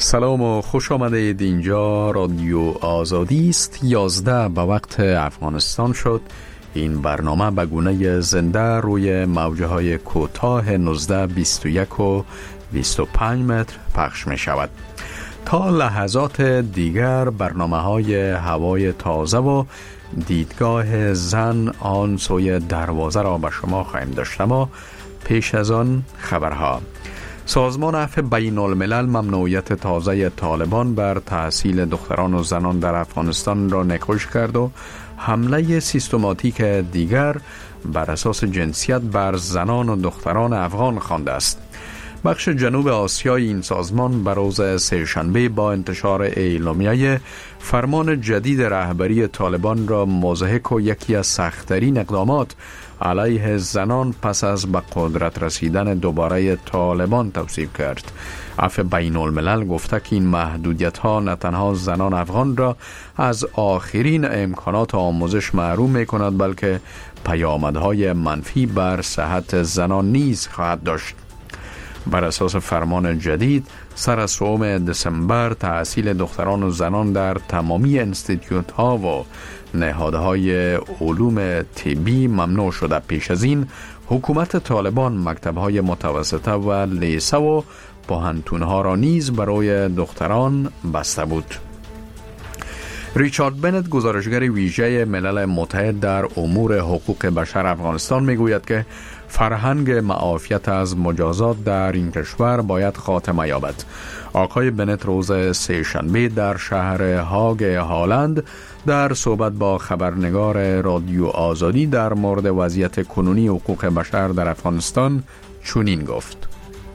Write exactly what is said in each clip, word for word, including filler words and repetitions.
سلام و خوش آمدید. اینجا رادیو آزادی است. یازده به وقت افغانستان شد. این برنامه به گونه زنده روی موجه های کوتاه نوزده، بیست و یک و بیست و پنج متر پخش می شود. تا لحظات دیگر برنامه های هوای تازه و دیدگاه زن آن سوی دروازه را به شما خواهیم داشت. اما پیش از آن خبرها. سازمان عفو بین الملل ممنوعیت تازه طالبان بر تحصیل دختران و زنان در افغانستان را نکوش کرد و حمله سیستماتیک دیگر بر اساس جنسیت بر زنان و دختران افغان خوانده است. بخش جنوب آسیای این سازمان بر روز سه‌شنبه با انتشار اعلامیه فرمان جدید رهبری طالبان را مضحک و یکی از سخت‌ترین اقدامات علیه زنان پس از به قدرت رسیدن دوباره طالبان توصیف کرد. عفو بین الملل گفته که این محدودیت ها نه تنها زنان افغان را از آخرین امکانات آموزش محروم می کند، بلکه پیامدهای منفی بر صحت زنان نیز خواهد داشت. بر اساس فرمان جدید سر از سوم دسامبر تحصیل دختران و زنان در تمامی انستیتیوت ها و نهادهای علوم طبی ممنوع شده. پیش از این حکومت طالبان مکتب‌های متوسطه و لیسه و پوهنتون‌ها را نیز برای دختران بسته بود. ریچارد بنت، گزارشگر ویژه ملل متحد در امور حقوق بشر افغانستان، میگوید که فرهنگ معافیت از مجازات در این کشور باید خاتمه یابد. آقای بنت روز سه‌شنبه در شهر هاگ هالند در صحبت با خبرنگار رادیو آزادی در مورد وضعیت کنونی حقوق بشر در افغانستان چنین گفت: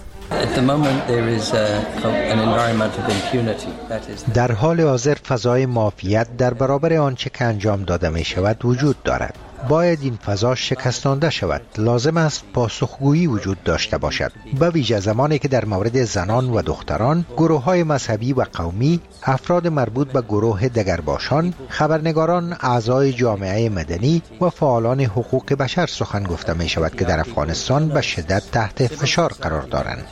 در حال حاضر فضای معافیت در برابر آنچه که انجام داده می شود وجود دارد. باید این فضا شکستانده شود. لازم است پاسخگویی وجود داشته باشد، به ویژه زمانی که در مورد زنان و دختران، گروه‌های مذهبی و قومی، افراد مربوط به گروه دگرباشان، خبرنگاران، اعضای جامعه مدنی و فعالان حقوق بشر سخن گفته می شود که در افغانستان به شدت تحت فشار قرار دارند.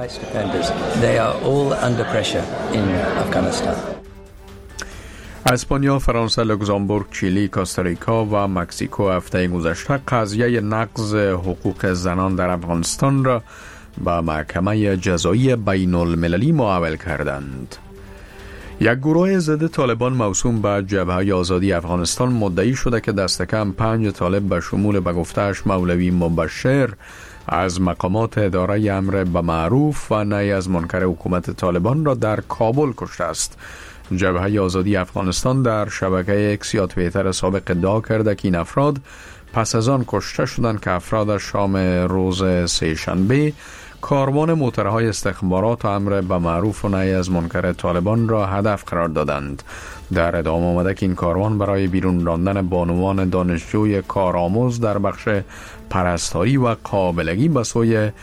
اسپانیا، فرانسه، لوکزامبورگ، چیلی، کوستاریکا و مکزیکو هفته گذشته قضیه نقض حقوق زنان در افغانستان را به محکمه جزایی بین المللی محول کردند. یک گروه ضد طالبان موسوم به جبهه آزادی افغانستان مدعی شده که دست کم پنج طالب به شمول به گفته‌اش مولوی مبشر از مقامات اداره امر به معروف و نهی از منکر حکومت طالبان را در کابل کشته است. جبهه آزادی افغانستان در شبکه اکس یا توییتر سابق ادعا کرده که این افراد پس از آن کشته شدند که افراد شام روز سه‌شنبه کاروان موترهای استخبارات و امر به معروف و نهی از منکر طالبان را هدف قرار دادند. در ادامه آمده که این کاروان برای بیرون راندن بانوان دانشجوی کارآموز در بخش پرستاری و قابلگی به سوی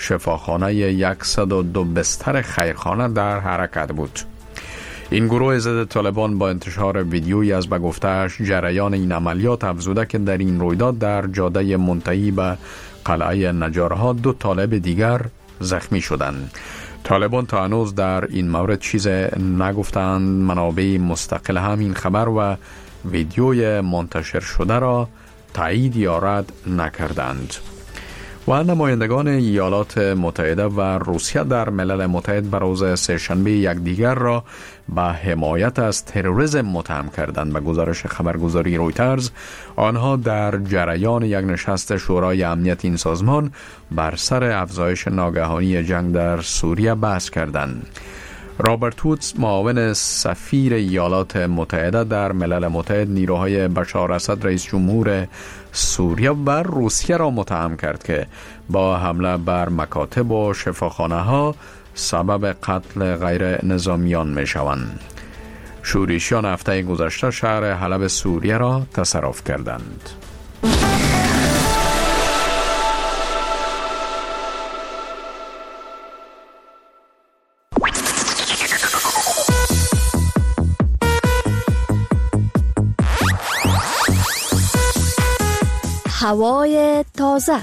شفاخانه صد و دو بستر خیرخانه در حرکت بود. این گروه ضد طالبان با انتشار ویدیویی از به گفته‌اش جریان این عملیات افزوده که در این رویداد در جاده منتهی به قلعه نجارها دو طالب دیگر زخمی شدند. طالبان تا هنوز در این مورد چیز نگفتند. منابع مستقل هم این خبر و ویدیوی منتشر شده را تایید یا رد نکردند. و نمایندگان ایالات متحده و روسیه در ملل متحد بر روز سه‌شنبه یکدیگر را به حمایت از تروریسم متهم کردند. به گزارش خبرگزاری رویترز، آنها در جریان یک نشست شورای امنیت این سازمان بر سر افزایش ناگهانی جنگ در سوریه بحث کردند. رابرت وودز، معاون سفیر ایالات متحده در ملل متحد، نیروهای بشار اسد رئیس جمهور سوریه و روسیه را متهم کرد که با حمله بر مکاتب و شفاخانه ها سبب قتل غیر نظامیان می شوند. شورشیان هفته گذشته شهر حلب سوریه را تصرف کردند. هوای تازه.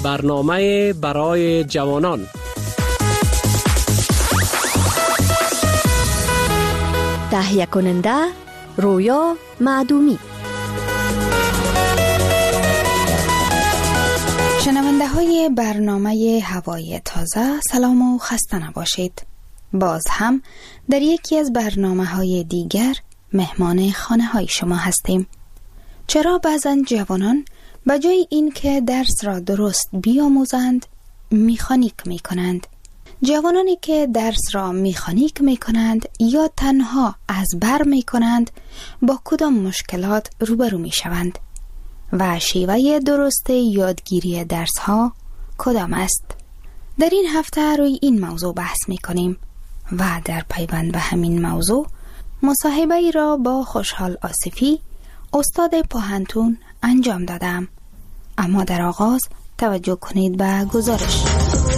برنامه برای جوانان. تهیه کننده رویا معدومی. شنونده های برنامه هوای تازه، سلام و خسته نباشید. باز هم در یکی از برنامه های دیگر مهمان خانه های شما هستیم. چرا بعضن جوانان به جای این که درس را درست بیاموزند میخانیک می کنند؟ جوانانی که درس را میخانیک می کنند یا تنها از بر می کنند با کدام مشکلات روبرو می شوند؟ و شیوه درست یادگیری درس ها کدام است؟ در این هفته روی این موضوع بحث می کنیم و در پیوند به همین موضوع مصاحبه ای را با خوشحال آصفی استاد پوهنتون انجام دادم. اما در آغاز توجه کنید به گزارش.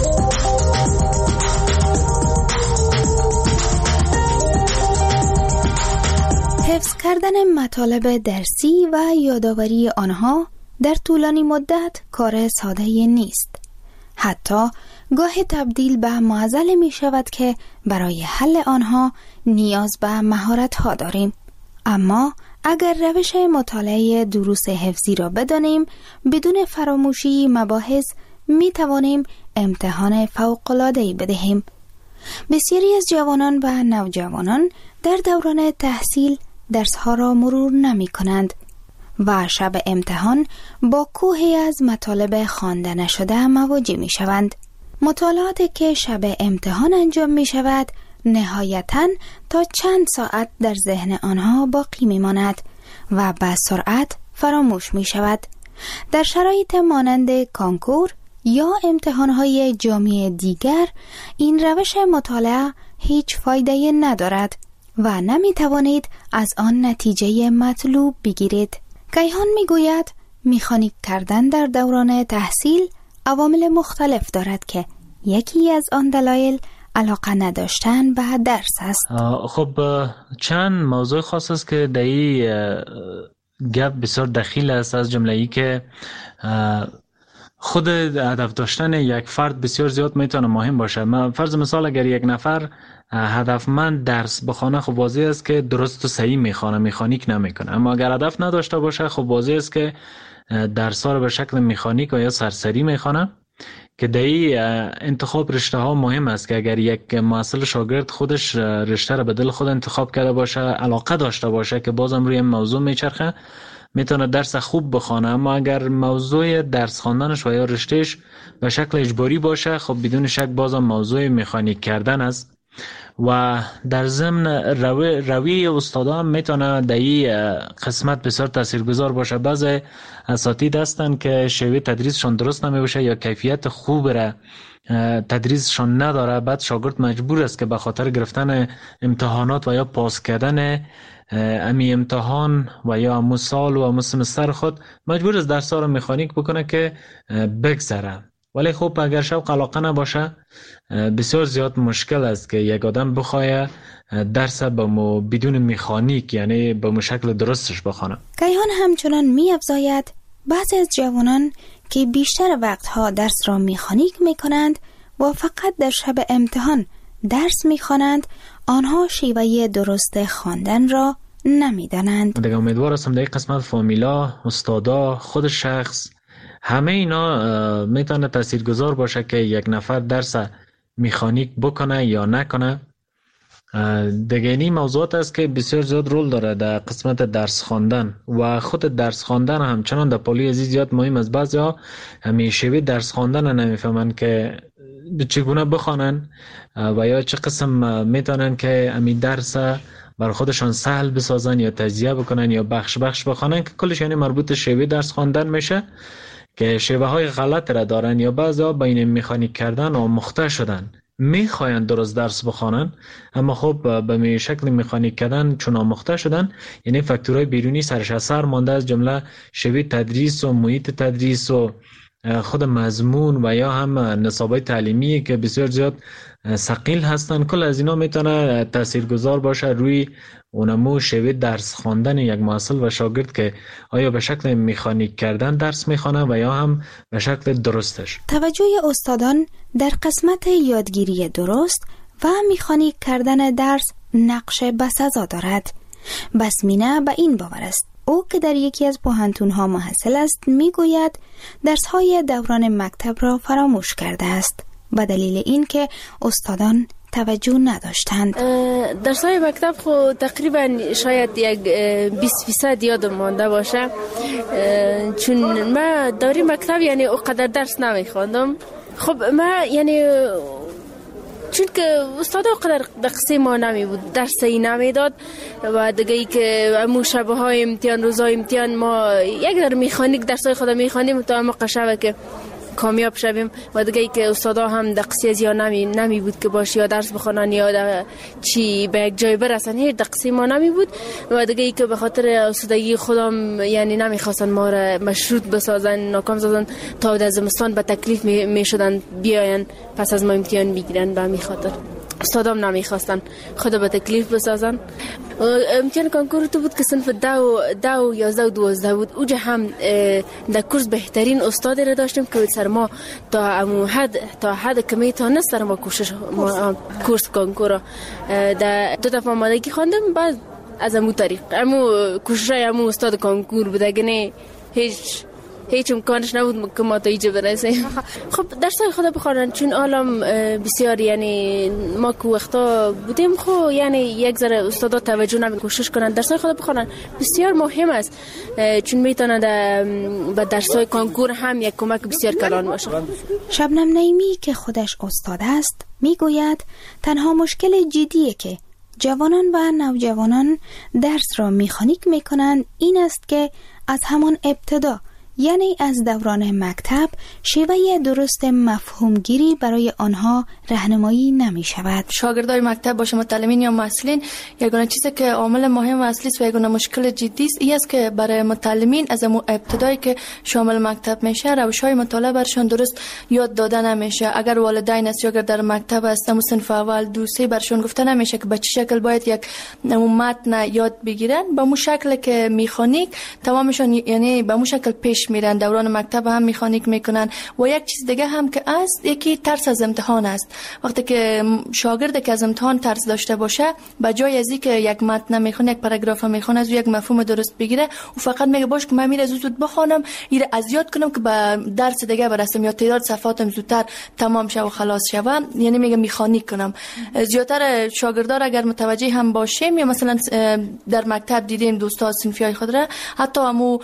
حفظ کردن مطالب درسی و یادآوری آنها در طولانی مدت کار ساده نیست. حتی گاهی تبدیل به معضل می شود که برای حل آنها نیاز به مهارت ها داریم. اما اگر روش مطالعه دروس حفظی را بدانیم، بدون فراموشی مباحث می توانیم امتحان فوق‌العاده‌ای بدهیم. بسیاری از جوانان و نوجوانان در دوران تحصیل درس‌ها را مرور نمی کنند و شب امتحان با کوهی از مطالب خوانده نشده مواجه می شوند. مطالعاتی که شب امتحان انجام می شود نهایتاً تا چند ساعت در ذهن آنها باقی می ماند و به سرعت فراموش می شود. در شرایط مانند کانکور یا امتحانهای جامعه دیگر این روش مطالعه هیچ فایده ندارد و نمی توانید از آن نتیجه مطلوب بگیرید. کیهان می گوید میخانیک کردن در دوران تحصیل عوامل مختلف دارد که یکی از آن دلایل علاقه نداشتن به درس است. خب چند موضوع خاص است که در این گپ بسیار دخیل است، از جمله ای که خود هدف داشتن یک فرد بسیار زیاد میتونه مهم باشه. فرض مثال اگر یک نفر هدفمند درس بخونه، خب واضح است که درست و صحیح میخونه، میخانیک نمیکنه. اما اگر هدف نداشته باشه، خب واضح است که درس ها رو به شکل میخانیک و یا سرسری میخونه، که در این انتخاب رشته ها مهم است که اگر یک محصل شاگرد خودش رشته رو به دل خود انتخاب کرده باشه، علاقه داشته باشه که بازم روی موضوع میچرخه، میتونه درس خوب بخونه. اما اگر موضوع درس خواندنش و یا رشتهش به شکل اجباری باشه، خب بدون شک بازم موضوع مکانیک کردن است. و در ضمن روی روی استادا هم میتونه در این قسمت بسیار تاثیرگذار باشه. بعضی اساتید هستن که شیوه تدریسشون درست نمیشه یا کیفیت خوب را تدریسشون نداره، بعد شاگرد مجبور است که به خاطر گرفتن امتحانات و یا پاس کردن امی امتحان و یا امو سال و امو سمستر خود مجبور است درس ها رو مکانیک بکنه که بگذره. ولی خب اگر شوق علاقه نباشه، بسیار زیاد مشکل است که یک آدم بخواه درس با بدون مکانیک، یعنی با شکل درستش بخونه. کیهان همچنان می افزاید بعضی از جوانان که بیشتر وقتها درس را مکانیک می کنند و فقط در شب امتحان درس می خوانند، آنها شیوه درست خواندن را نمی دانند. دیگه امیدوار هستم در این قسمت فامیلا، استادا، خود شخص، همه اینا میتونه تاثیرگذار باشه که یک نفر درس مکانیک بکنه یا نکنه. دیگه این موضوعات است که بسیار زیاد رول داره در قسمت درس خواندن و خود درس خواندن همچنان در پالی عزیز زیاد مهم است. بعضیا همیشه درس خواندن نمیفهمن که چگونه بخوانن و یا چه قسم میتونن که امی درس بر خودشان سهل بسازن یا تجزیه بکنن یا بخش بخش بخوانن، که کلش یعنی مربوط شیوه درس خواندن میشه که شیوه های غلط را دارن یا بعضا بین مکانیک کردن و مخته شدن میخواین درست درس بخوانن، اما خب به می شکل مکانیک کردن چون آموخته شدن، یعنی فاکتورهای بیرونی سرش اثر مانده، از جمله شیوه تدریس و محیط تدریس و خود مضمون و یا هم نصابای تعلیمی که بسیار زیاد ثقیل هستن، کل از اینا میتونه تاثیرگذار باشه روی اونمو شیوه درس خواندن یک محصل و شاگرد که آیا به شکل مکانیک کردن درس میخوانه و یا هم به شکل درستش. توجه استادان در قسمت یادگیری درست و مکانیک کردن درس نقش بسزا دارد. بسمینه به این باور است. او که در یکی از پوهنتون‌ها محصل است میگوید درس‌های دوران مکتب را فراموش کرده است به دلیل اینکه استادان توجه نداشتند. درس‌های مکتب خو تقریبا شاید یک بیست فیصد یادم مانده باشه، چون من دوره مکتب یعنی اونقدر درس نمیخواندم. خب من یعنی چون که استاد اونقدر دقیقه ما نمی بود، درسی نمی داد و دیگه ای که امو شبه های امتحان روزای امتحان ما یک در میخانیک درسای خود میخواندیم تا ما قشبه که کامیاب شویم و دیگه ای که استادا هم دقیقه زیاد نمی نمی بود که باشه یا درس بخونن یا چی به یک جای برسن، هیچ دقیقه ما نمی بود و دیگه ای که به خاطر استادگی خودم یعنی نمیخواستن ما را مشروط بسازن، ناکام سازن تا از زمستان به تکلیف می, می شدن بیاین پس از ما امتحان بگیرن. به همین خاطر استادام نمیخواستن خود به تکلیف بسازن. امتحان کنکور تو بود که صنف دو دو یازده و دوازده بود. اوجا هم در کورس بهترین استاد را داشتیم که سر ما تا امو حد تا حد کمی تا نست سر ما کوشش ما کورس کنکور در دو دفعه آمادگی خواندم. بعد از امو طریق امو کوشش امو استاد کنکور بود، اگه نه هیچ هیچ امکانش نبود که ما تا اینجا برسیم. خب درسای خود بخونن چون عالم بسیار یعنی ما که وقتا بودیم خب یعنی یک ذره استادا توجه نمی کوشش کنن درسای خود بخونن بسیار مهم است، چون میتونه به درسای کنکور هم یک کمک بسیار کلان باشه. شبنم نعیمی که خودش استاد است میگوید تنها مشکل جدیه که جوانان و نوجوانان درس را مکانیک میکنند این است که از همان ابتدا یعنی از دوران مکتب شیوه درست مفهومگیری برای آنها راهنمایی نمی شود. شاگردای مکتب باشه متعلمین یا محصلین یگانه چیزی که عامل مهم و اصلی است و یگانه مشکل جدی است این است که برای متعلمین از ابتدایی که شامل مکتب میشه روش‌های مطالعه برشان درست یاد داده نمیشه. اگر والدین است یا اگر در مکتب است اما صنف اول دو سه برشان گفته نمیشه که به چه شکل باید یک متن یاد بگیرن، به مو شکل که مکانیک تمامشون یعنی به مو شکل پیش میرن. دوران مکتب هم مکانیک میکنن. و یک چیز دیگه هم که است یکی ترس از امتحان است. وقتی که شاگرد که از امتحان ترس داشته باشه به جای از اینکه یک متن میخونه یک پاراگراف میخونه از یک مفهوم درست بگیره و فقط میگه باش که من میره زود بخونم ایره از یاد کنم که به درس دیگه برسم یا تعداد صفحاتم زودتر تمام شه و خلاص شوم، یعنی میگه مکانیک کنم. زیاتر شاگردان اگر متوجه هم باشیم یا مثلا در مکتب دیدیم دوستا صنفیای خود را حتی همو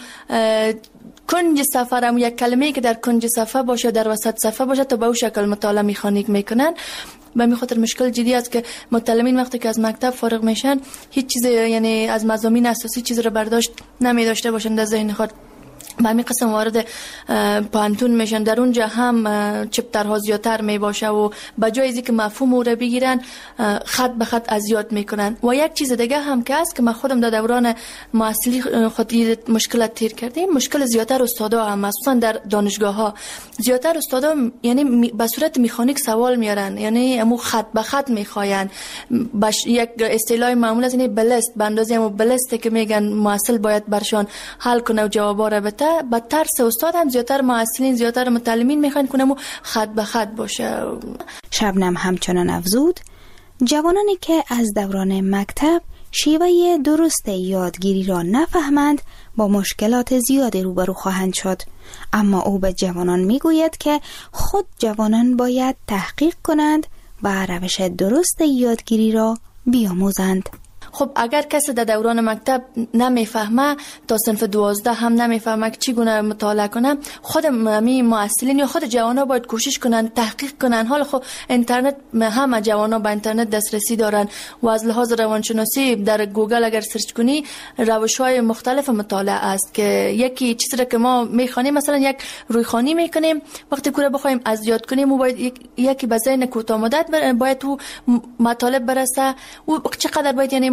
کنج صفحه هم یک کلمه‌ای که در کنج صفحه باشه در وسط صفحه باشه تا به اون شکل مطالعه مکانیک میکنن. به می خاطر مشکل جدی است که متعلمین وقتی که از مکتب فارغ میشن هیچ چیز یعنی از مضامین اساسی چیز رو برداشت نمی داشته باشن در ذهن خود. به همین قسم وارد پانتون میشن، در اونجا هم چپترها زیادتر می باشه و به جای از اینکه مفهوم رو بگیرن خط به خط از یاد میکنن. و یک چیز دیگه هم که است که من خودم در دوران محصلی خود مشکلات تیر کردیم، مشکل زیادتر استادا هم مخصوصا در دانشگاه ها زیادتر استادا یعنی به صورت مکانیک سوال میارن، یعنی همو خط به خط میخواین. باش یک اصطلاح معمول است یعنی بلست به اندازه همو بلست که میگن محصل باید برشان حل کنه و جوابا رو بده. با ترس استاد هم زیادتر محصلین زیادتر متعلمین میخوان کنم خط به خط باشه. شبنم همچنان افزود جوانانی که از دوران مکتب شیوه درست یادگیری را نفهمند با مشکلات زیادی روبرو خواهند شد، اما او به جوانان میگوید که خود جوانان باید تحقیق کنند و روش درست یادگیری را بیاموزند. خب اگر کسی در دوران مکتب نمیفهمه تا صنف دوازده هم نمیفهمه که چگونه مطالعه کنه، خود می محصلین یا خود جوانا باید کوشش کنن تحقیق کنن. حالا خب اینترنت همه جوانا به اینترنت دسترسی دارن و از لحاظ روانشناسی در گوگل اگر سرچ کنی روش‌های مختلف مطالعه است که یکی چیزی را که ما میخوانیم مثلا یک رویخوانی میکنیم وقتی کوره بخوایم از یاد کنیم و باید یکی به ذهن کوتاه مدت باید تو مطالب برسه و چقدر باید یعنی ما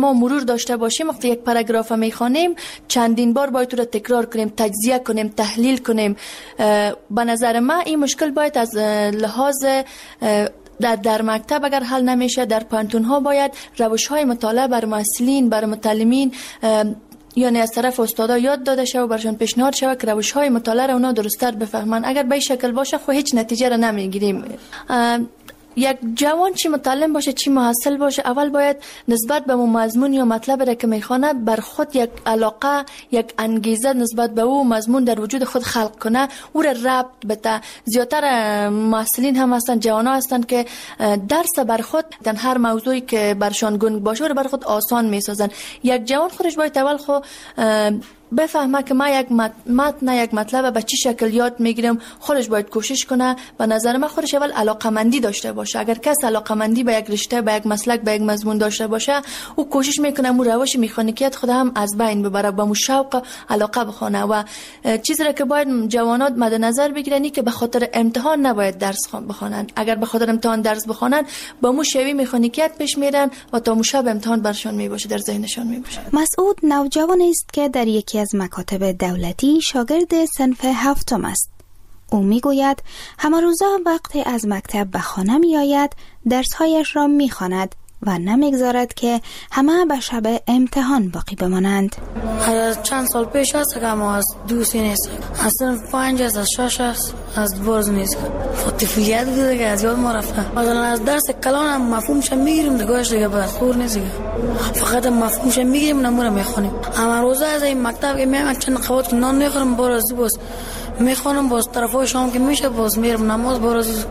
ما مرور داشته باشیم، وقتی یک پاراگراف میخوانیم چندین بار باید رو تکرار کنیم، تجزیه کنیم، تحلیل کنیم. به نظر من این مشکل باید از لحاظ در, در مکتب اگر حل نمیشه، در پانتون ها باید روش های مطالعه بر محصلین، بر متعلمین یعنی از طرف استادا یاد داده شود و برشان پیشنهاد شود که روش های مطالعه را اونا درست‌تر بفهمن. اگر به این شکل باشه خب هیچ نتیجه را نمیگیریم. یک جوان چی متعلم باشه چی محصل باشه، اول باید نسبت به مضمون یا مطلب را که میخوانه بر خود یک علاقه، یک انگیزه نسبت به او مضمون در وجود خود خلق کنه، او را ربط بده. زیادتر محصلین هم هستن، جوان ها هستن که درس بر خود در هر موضوعی که برشان گنگ باشه رو بر خود آسان میسازن. یک جوان خودش باید اول خود بفهمه که ما یک متن یک مطلب به چه شکل یاد میگیرم، خودش باید کوشش کنه. به نظر من خودش اول علاقمندی داشته باشه. اگر کس علاقمندی به یک رشته، به یک مسلک، به یک مضمون داشته باشه، او کوشش میکنه مو روش مکانیکیت خود هم از بین ببره، با مو شوق علاقه بخونه. و چیزی را که باید جوانات مد نظر بگیرن که به خاطر امتحان نباید درس بخونن. اگر به خاطر امتحان درس بخونن با مو شوی مکانیکیت پیش میرن و تا مو شب امتحان برشون میباشه، در ذهنشون میباشه. مسعود نوجوانی است که در یکی از مکاتب دولتی شاگرد صنف هفتم است. او میگوید همه روزا وقتی از مکتب به خانه می آید درسهایش را می خواند و نمیگذارد که همه به شب امتحان باقی بمانند. از چند سال پیش است که ما از دوستی نیست، از صنف پنج است، از شش است، از برز نیست. طفولیت بوده که از یاد ما رفته. مثلا از درس کلان هم مفهومش میگیریم دیگهش دیگه بعد خور نیست دیگه. فقط مفهومش میگیریم نموره میخونیم. اما روزا از این مکتب که میام چند قوت نان میخورم باز باز میخونم، باز طرفای شام که میشه باز میرم نماز، باز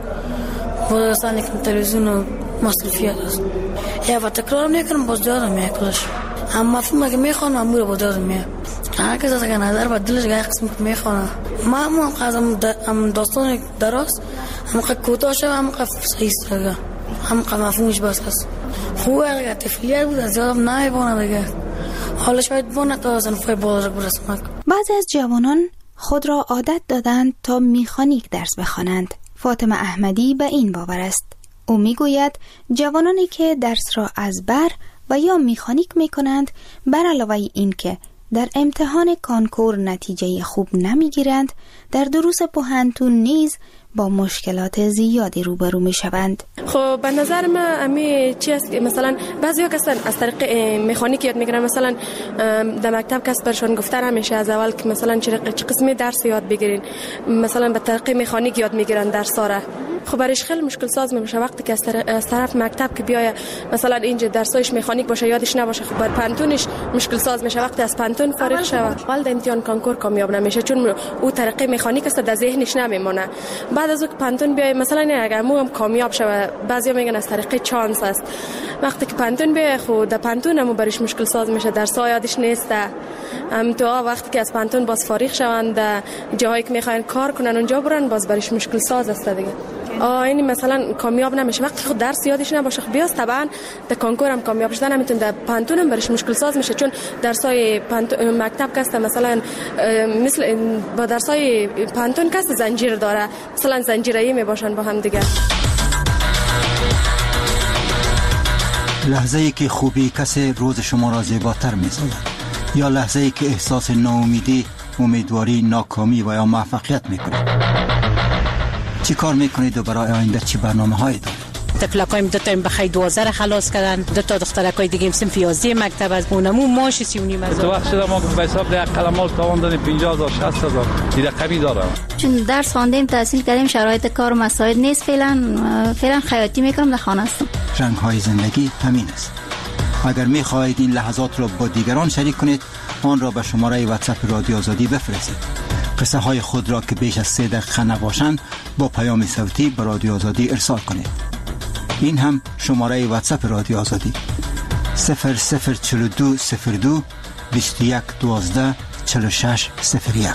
باز سانی که تلویزیون و مصرفیات است. یا و تکرار میکنم باز یادم میاد کلش. اما مفهوم که میخونم امور باز یادم میاد. هر کس از نظر با دلش گاهی قسم که میخونه. ما هم قضا هم داستان دراز هم که کوتاه شد هم که صحیح است هم که مفهومش بس است. خوبه اگر طفولیت بود از یادم نمیبونه دیگه. حالش باید بونه تا صنفای بالا برسم. بعضی از جوانان خود را عادت دادند تا میخانیک درس بخوانند. فاطمه احمدی به این باور است. او میگوید جوانانی که درس را از بر و یا میخانیک میکنند، بر علاوه این که در امتحان کانکور نتیجه خوب نمیگیرند، در دروس پوهنتون نیز با مشکلات زیادی روبرو می شوند. خب به نظر من امی چی است که مثلا بعضیا کسان از طریق مکانیک یاد میگیرن، مثلا در مکتب کس برشون گفته نمیشه از اول که مثلا چه قسمی درس یاد بگیرین، مثلا به طریق مکانیک یاد میگیرن درس را. خب برش خیلی مشکل ساز میشه وقتی که از طرف مکتب که بیای مثلا اینجا درسایش مکانیک باشه یادش نباشه، خب بر پانتونش مشکل ساز میشه وقتی از پانتون فارغ شود. اول در امتحان کانکور کامیاب نمیشه چون او طریق مکانیک است در ذهنش نمیمونه. بعد از اون پانتون بیای مثلا اگر مو هم کامیاب شود، بعضیا میگن از طریق چانس است. وقتی که پانتون بیای خود در پانتون هم برش مشکل ساز میشه، درس‌ها یادش نیست. ام تو وقتی که از پانتون باز فارغ شوند جایی که میخواین کار کنن اونجا برن باز برش مشکل ساز است دیگه. آ یعنی مثلا کامیاب نمیشه وقتی خود درس یادش نباشه. خب بیاست طبعا در کانکور هم کامیاب شدن نمیتونه، در پانتون هم برش مشکل ساز میشه چون درسای مکتب کست مثلا مثل با درسای پانتون کست زنجیر داره، مثلا زنجیره‌ای میباشن با هم دیگه. لحظه ای که خوبی کسی روز شما را زیباتر می‌سازد یا لحظه ای که احساس ناامیدی، امیدواری، ناکامی و یا موفقیت میکنید. چی کار میکنید و برای آینده چی برنامه هایی دارید؟ تفلکایم دو تا بخی دوازده را خلاص کردن، دو تا دخترکای دیگه هم صنف یازده مکتب از اونمو ماش سی و نیم هزار. تو وقت شده ما به حساب ده قلمال تاوان دادیم پنجاه هزار شصت هزار دیگه کمی دارم. چون درس خواندیم تحصیل کردیم شرایط کار و مساعد نیست، فعلا فعلا خیاطی میکنم در خانه هستم. رنگ های زندگی همین است. اگر میخواهید این لحظات را با دیگران شریک کنید، آن را به شماره واتساپ رادیو آزادی بفرستید. قصه های خود را که بیش از سه دقیقه نباشند با پیام صوتی به رادیو آزادی ارسال کنید. این هم شماره واتساپ رادیو آزادی صفر صفر چهل و دو صفر دو بیست و یک دوازده چهل و شش صفر یک.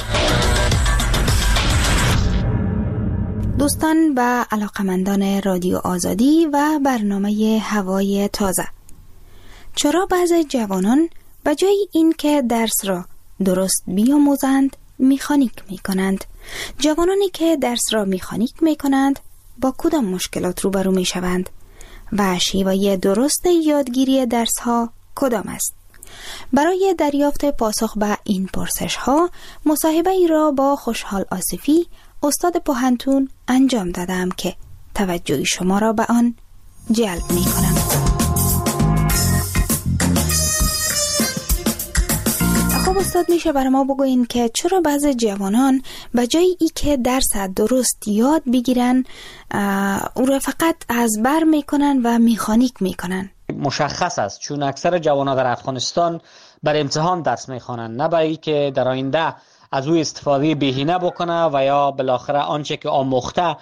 دوستان و علاقمندان رادیو آزادی و برنامه هوای تازه، چرا بعضی جوانان به جای این که درس را درست بیاموزند میخانیک میکنند؟ جوانانی که درس را میخانیک میکنند با کدام مشکلات روبرو میشوند و شیوه درست یادگیری درس ها کدام است؟ برای دریافت پاسخ به این پرسش ها مصاحبه ای را با خوشحال آصفی استاد پوهنتون انجام دادم که توجه شما را به آن جلب می کنم. خب استاد، میشه برای ما بگوین که چرا بعضی جوانان به جای ای که درس درست یاد بگیرن او را فقط از بر میکنن و میخانیک میکنن؟ مشخص است، چون اکثر جوانان در افغانستان بر امتحان درس میخوانند، نه برای که در آینده از او استفاده بهینه بکنه و یا بالاخره آنچه که آموخته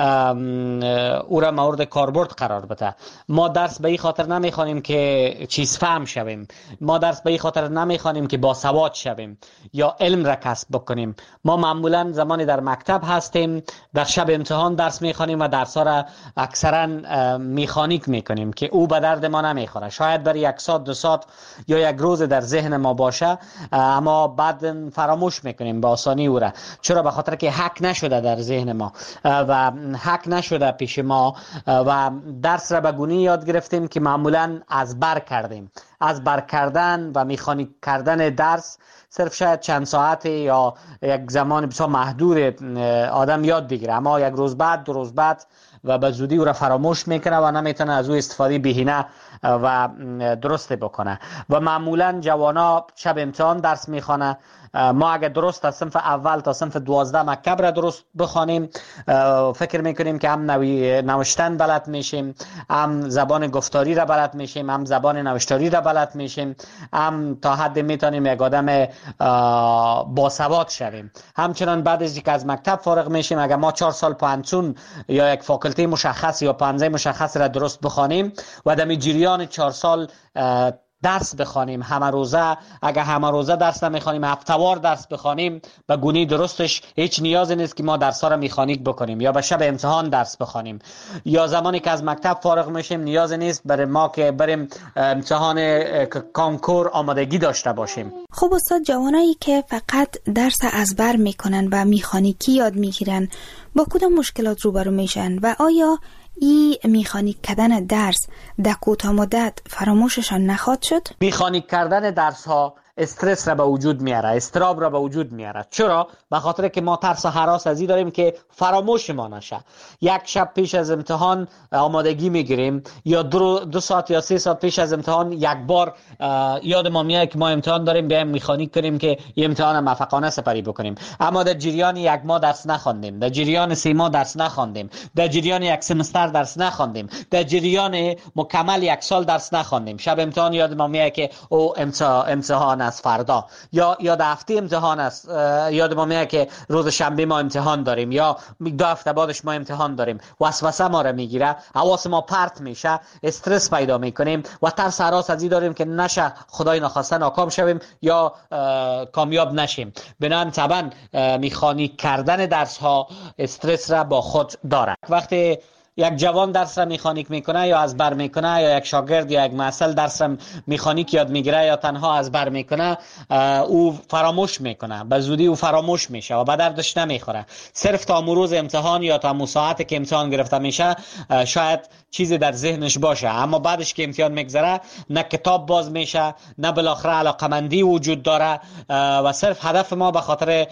او را مورد کاربرد قرار بده. ما درس به این خاطر نمیخوانیم که چیز فهم شویم، ما درس به این خاطر نمیخوانیم که باسواد شویم یا علم را کسب بکنیم. ما معمولا زمانی در مکتب هستیم در شب امتحان درس میخوانیم و درس ها را اکثرا میخانیک میکنیم که او به درد ما نمیخوره. شاید برای یک ساعت دو ساعت یا یک روز در ذهن ما باشه، اما بعد فراموش میکنیم به آسانی او را. چرا؟ به خاطر که حک نشده در ذهن ما و حک نشده پیش ما و درس را به گونه یاد گرفتیم که معمولا از بر کردیم. از بر کردن و میخانیک کردن درس صرف شاید چند ساعت یا یک زمان بسیار محدود آدم یاد بگیره، اما یک روز بعد دو روز بعد و به زودی او را فراموش میکنه و نمیتونه از او استفاده بهینه و درست بکنه. و معمولا جوانا شب امتحان درس میخوانه. ما اگر درست از صنف اول تا صنف دوازده مکتب را درست بخوانیم، فکر میکنیم که هم نوی نوشتن بلد میشیم، هم زبان گفتاری را بلد میشیم، هم زبان نوشتاری را بلد میشیم، هم تا حد میتونیم یک آدم باسواد شویم. همچنان بعد از اینکه از مکتب فارغ میشیم، اگر ما چهار سال پانتون یا یک فاکولته مشخص یا پانزه مشخص را درست بخوانیم و در جریان چهار سال درس بخوانیم همه روزه، اگر همه روزه درس نمیخوانیم هفته‌وار درس بخوانیم، به گونه درستش هیچ نیازی نیست که ما درس‌ها را میخانیک بکنیم یا به شب امتحان درس بخوانیم. یا زمانی که از مکتب فارغ میشیم نیازی نیست برای ما که بریم امتحان کنکور آمادگی داشته باشیم. خب استاد، جوانایی که فقط درس از بر میکنن و میخانیکی یاد میگیرن با کدام مشکلات روبرو میشن و آیا ای میخانیک کردن درس در کوتاه مدت فراموششان نخواهد شد؟ میخانیک کردن درس ها استرس را به وجود میاره، استراب را به وجود میاره. چرا؟ به خاطر که ما ترس و هراس از این داریم که فراموش ما نشه. یک شب پیش از امتحان آمادگی میگیریم یا دو, دو ساعت یا سه ساعت پیش از امتحان یک بار یاد ما میاد که ما امتحان داریم، بیایم میخانیک کنیم که این امتحان موفقانه سپری بکنیم. اما در جریان یک ماه درس نخواندیم، در جریان سه ماه درس نخواندیم، در جریان یک سمستر درس نخواندیم، در جریان مکمل یک سال درس نخواندیم. شب امتحان یاد ما میاد که او امتحان از فردا یا یا هفته امتحان است، یاد ما میاد که روز شنبه ما امتحان داریم یا دو هفته بعدش ما امتحان داریم. وسوسه ما را میگیره، حواس ما پرت میشه، استرس پیدا میکنیم و ترس هراس از این داریم که نشه خدای نخواسته ناکام شویم یا کامیاب نشیم. بنابراین طبعا میخانیک کردن درس ها استرس را با خود داره. وقتی یک جوان درس را میخانیک میکنه یا از بر میکنه، یا یک شاگرد یا یک محصل درس را میخانیک یاد میگیره یا تنها از بر میکنه، او فراموش میکنه، به زودی او فراموش میشه و به دردش نمیخوره. صرف تا روز امتحان یا تا ساعتی که امتحان گرفته میشه شاید چیزی در ذهنش باشه، اما بعدش که امتحان میگذره نه کتاب باز میشه، نه بالاخره علاقمندی وجود داره و صرف هدف ما به خاطر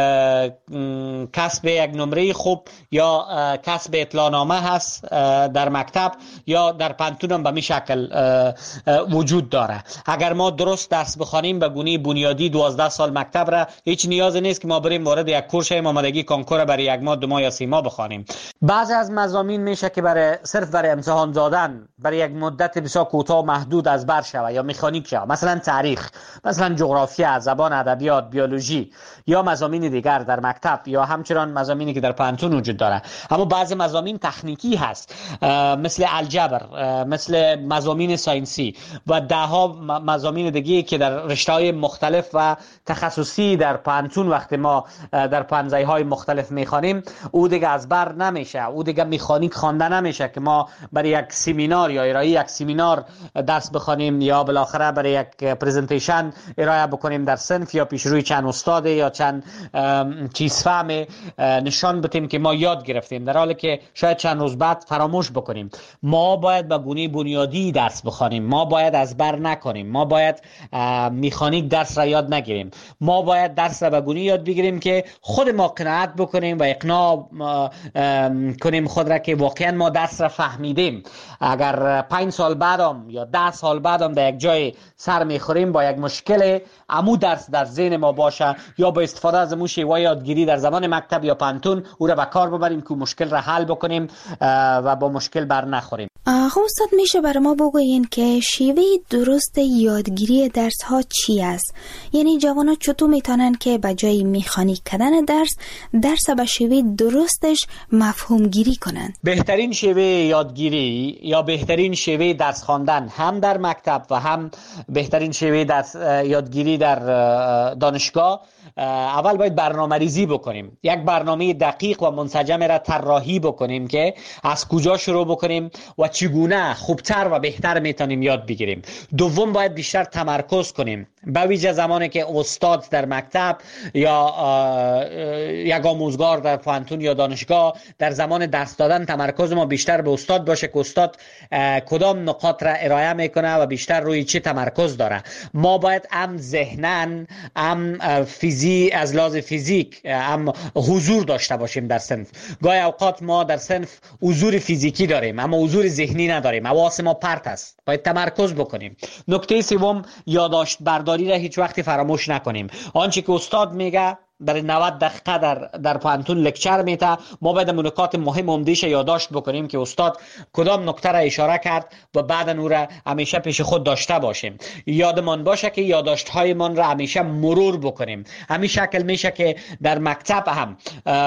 کسب یک نمره خوب یا کسب اطلاعنامه هست در مکتب یا در پانتون به می شکل وجود داره. اگر ما درست درس بخوانیم به گونه بنیادی دوازده سال مکتب را، هیچ نیازی نیست که ما بریم وارد یک کورس آمادگی کنکور برای یک ماه دو ماه یا سه ماه بخوانیم. بعضی از مضامین میشه که برای صرف برای امتحان دادن برای یک مدت بسیار کوتاه و محدود از بر شوه یا مکانیک شوه، مثلا تاریخ، مثلا جغرافیا، زبان، ادبیات، بیولوژی یا مضامین دیگر در مکتب یا همچنان مضامینی که در پانتون وجود داره. اما بعضی مضامین تکنیکی هست مثل الجبر، مثل مضامین ساینسی و ده ها مضامین دیگه که در رشته‌های مختلف و تخصصی در پانتون وقتی ما در پانزه های مختلف میخوانیم او دیگه از بر نمیشه، او دیگه مکانیک خوانده نمیشه که ما برای یک سمینار یا ارائه یک سمینار درس بخوانیم یا بالاخره برای یک پرزنتیشن ارائه بکنیم در صنف یا پیش روی چند استاد یا چند چیز فهم نشان بدیم که ما یاد گرفتیم، در حالی که شاید چند روز بعد فراموش بکنیم. ما باید به گونه بنیادی درس بخوانیم، ما باید از بر نکنیم، ما باید مکانیک درس را یاد نگیریم، ما باید درس را به گونه یاد بگیریم که خود ما قناعت بکنیم و اقناع کنیم خود را که واقعا ما درس را فهمیدیم. اگر پنج سال بعدم یا ده سال بعدم در یک جای سر میخوریم با یک مشکل، عمو درس در ذهن ما باشه یا با استفاده از امو شیوه یادگیری در زمان مکتب یا پانتون او را به کار ببریم که مشکل را حل بکنیم و با مشکل بر نخوریم. خب استاد میشه برای ما بگوین که شیوه درست یادگیری درس ها چی است؟ یعنی جوانا چطور میتونن که به جای مکانیک کردن درس درس به شیوه درستش مفهوم گیری کنن؟ بهترین شیوه یادگیری یا بهترین شیوه درس خواندن هم در مکتب و هم بهترین شیوه درس یادگیری در دانشگاه، اول باید برنامه ریزی بکنیم، یک برنامه دقیق و منسجم را طراحی بکنیم که از کجا شروع بکنیم و چگونه خوبتر و بهتر میتونیم یاد بگیریم. دوم باید بیشتر تمرکز کنیم، به ویژه زمانی که استاد در مکتب یا یک آموزگار در پانتون یا دانشگاه در زمان درس دادن تمرکز ما بیشتر به استاد باشه که استاد کدام نقاط را ارائه میکنه و بیشتر روی چی تمرکز داره. ما باید هم ذهنن هم فیزی از لحاظ فیزیک هم حضور داشته باشیم در صنف. گاهی اوقات ما در صنف حضور فیزیکی داریم اما حضور ذهنی نداریم، حواس ما پرت است، باید تمرکز بکنیم. نکته سوم، یادداشت برداری را هیچ وقت فراموش نکنیم. آنچه که استاد میگه برای نود دقیقه در در پانتون لکچر میته، ما باید نکات مهم عمده‌اش یادداشت بکنیم که استاد کدام نکته را اشاره کرد و بعد اون را همیشه پیش خود داشته باشیم. یادمان باشه که یادداشت هایمان را همیشه مرور بکنیم. همین شکل میشه که در مکتب هم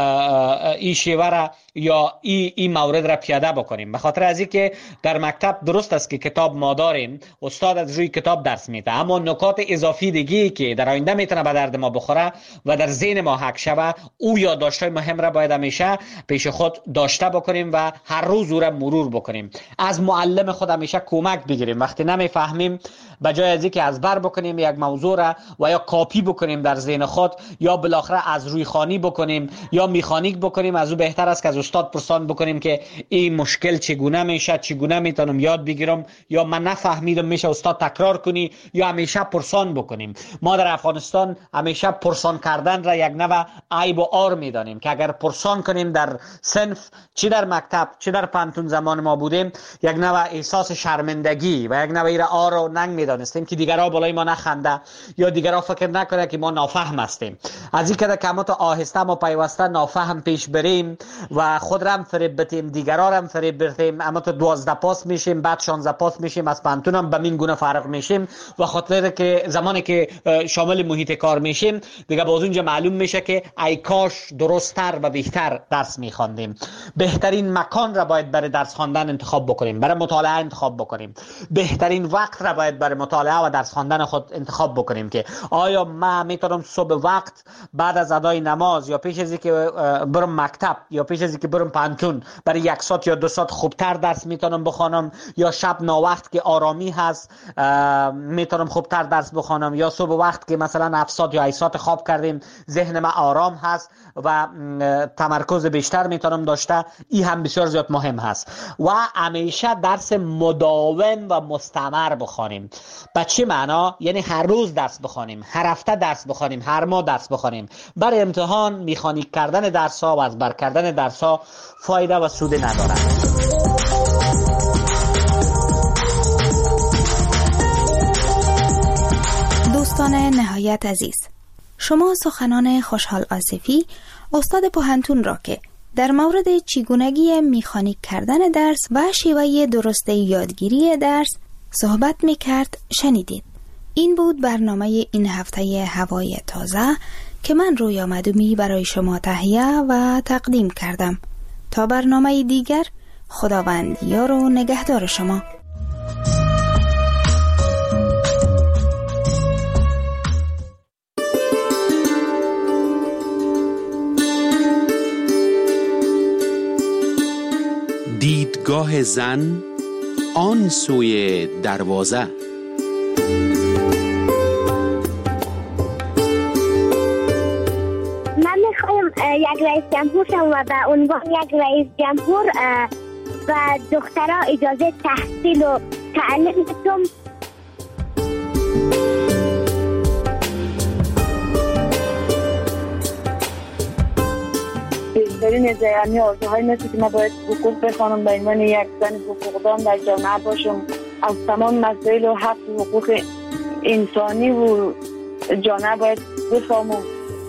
این شیوه را یا این این مورد را پیاده بکنیم. به خاطر از اینکه در مکتب درست است که کتاب ما داریم، استاد از روی کتاب درس میده، اما نکات اضافی دیگه که در آینده میتونه به درد ما بخوره و در ذهن ما حک شوه، او یادداشت‌های مهم را باید همیشه پیش خود داشته بکنیم و هر روز او را مرور بکنیم. از معلم خود همیشه کمک بگیریم. وقتی نمیفهمیم، به جای از اینکه از بر بکنیم یک موضوع را و یا کاپی بکنیم در ذهن خود یا بالاخره از روی خوانی بکنیم یا مکانیک بکنیم، از او بهتر است که از استاد پرسان بکنیم که این مشکل چگونه میشه، چگونه میتونم یاد بگیرم، یا من نفهمیدم میشه استاد تکرار کنی، یا همیشه پرسان بکنیم. ما در افغانستان همیشه پرسان کردن را یک نوع عیب و عار میدانیم که اگر پرسان کنیم در صنف، چی در مکتب چی در پانتون زمان ما بودیم، یک نوع احساس شرمندگی و یک نوع ایره عار و ننگ میدانستیم که دیگرها بالای ما نخنده یا دیگرها فکر نکنه که ما نافهم هستیم. از این که کمات آهسته ما پیوسته نافهم پیش بریم و خود را هم فریب بدیم، دیگرها را هم فریب بدیم، اما تو دوازده پاس میشیم، بعد شانزده پاس میشیم، از پانتون هم به این گونه فرق میشیم و خاطر که زمانی که شامل محیط کار میشیم دیگه باز اونجا معلوم میشه که ای کاش درست‌تر و بهتر درس میخواندیم. بهترین مکان را باید برای درس خواندن انتخاب بکنیم، برای مطالعه انتخاب بکنیم. بهترین وقت را باید برای مطالعه و درس خواندن خود انتخاب بکنیم که آیا من میتونم صبح وقت بعد از ادای نماز یا پیش از اینکه برم مکتب یا پیش از اینکه برم پانتون برای یک ساعت یا دو ساعت خوبتر درس میتونم بخوانم، یا شب ناوقت که آرامی هست میتونم خوبتر درس بخوانم، یا صبح وقت که مثلا هفت ساعت یا هشت ساعت خواب کردیم ذهن ما آرام هست و تمرکز بیشتر میتونم داشته. این هم بسیار زیاد مهم هست. و همیشه درس مداوم و مستمر بخوانیم. به چه معنا؟ یعنی هر روز درس بخوانیم، هر هفته درس بخوانیم، هر ماه درس بخوانیم. برای امتحان مکانیک کردن درس ها و از بر کردن درس ها فایده و سود ندارد. دوستان نهایت عزیز، شما سخنان خوشحال آصفی استاد پوهنتون را که در مورد چگونگی مکانیک کردن درس و شیوه درست یادگیری درس صحبت میکرد شنیدید. این بود برنامه این هفته هوای تازه که من رویا مدومی برای شما تهیه و تقدیم کردم. تا برنامه دیگر، خداوند یار و نگهدار شما. دیدگاه نگاه زن آن سوی دروازه. من میخوایم یک رئیس جمهور شم و به عنوان یک رئیس جمهور و دخترها اجازه تحصیل و تعلیم بدم. بیشترین یعنی آرزوهای مثل که من باید حقوق بخوانم به عنوان یک زن حقوقدان در جامعه باشم، از تمام مسائل و حق و حقوق انسانی و جامعه باید بفهمم.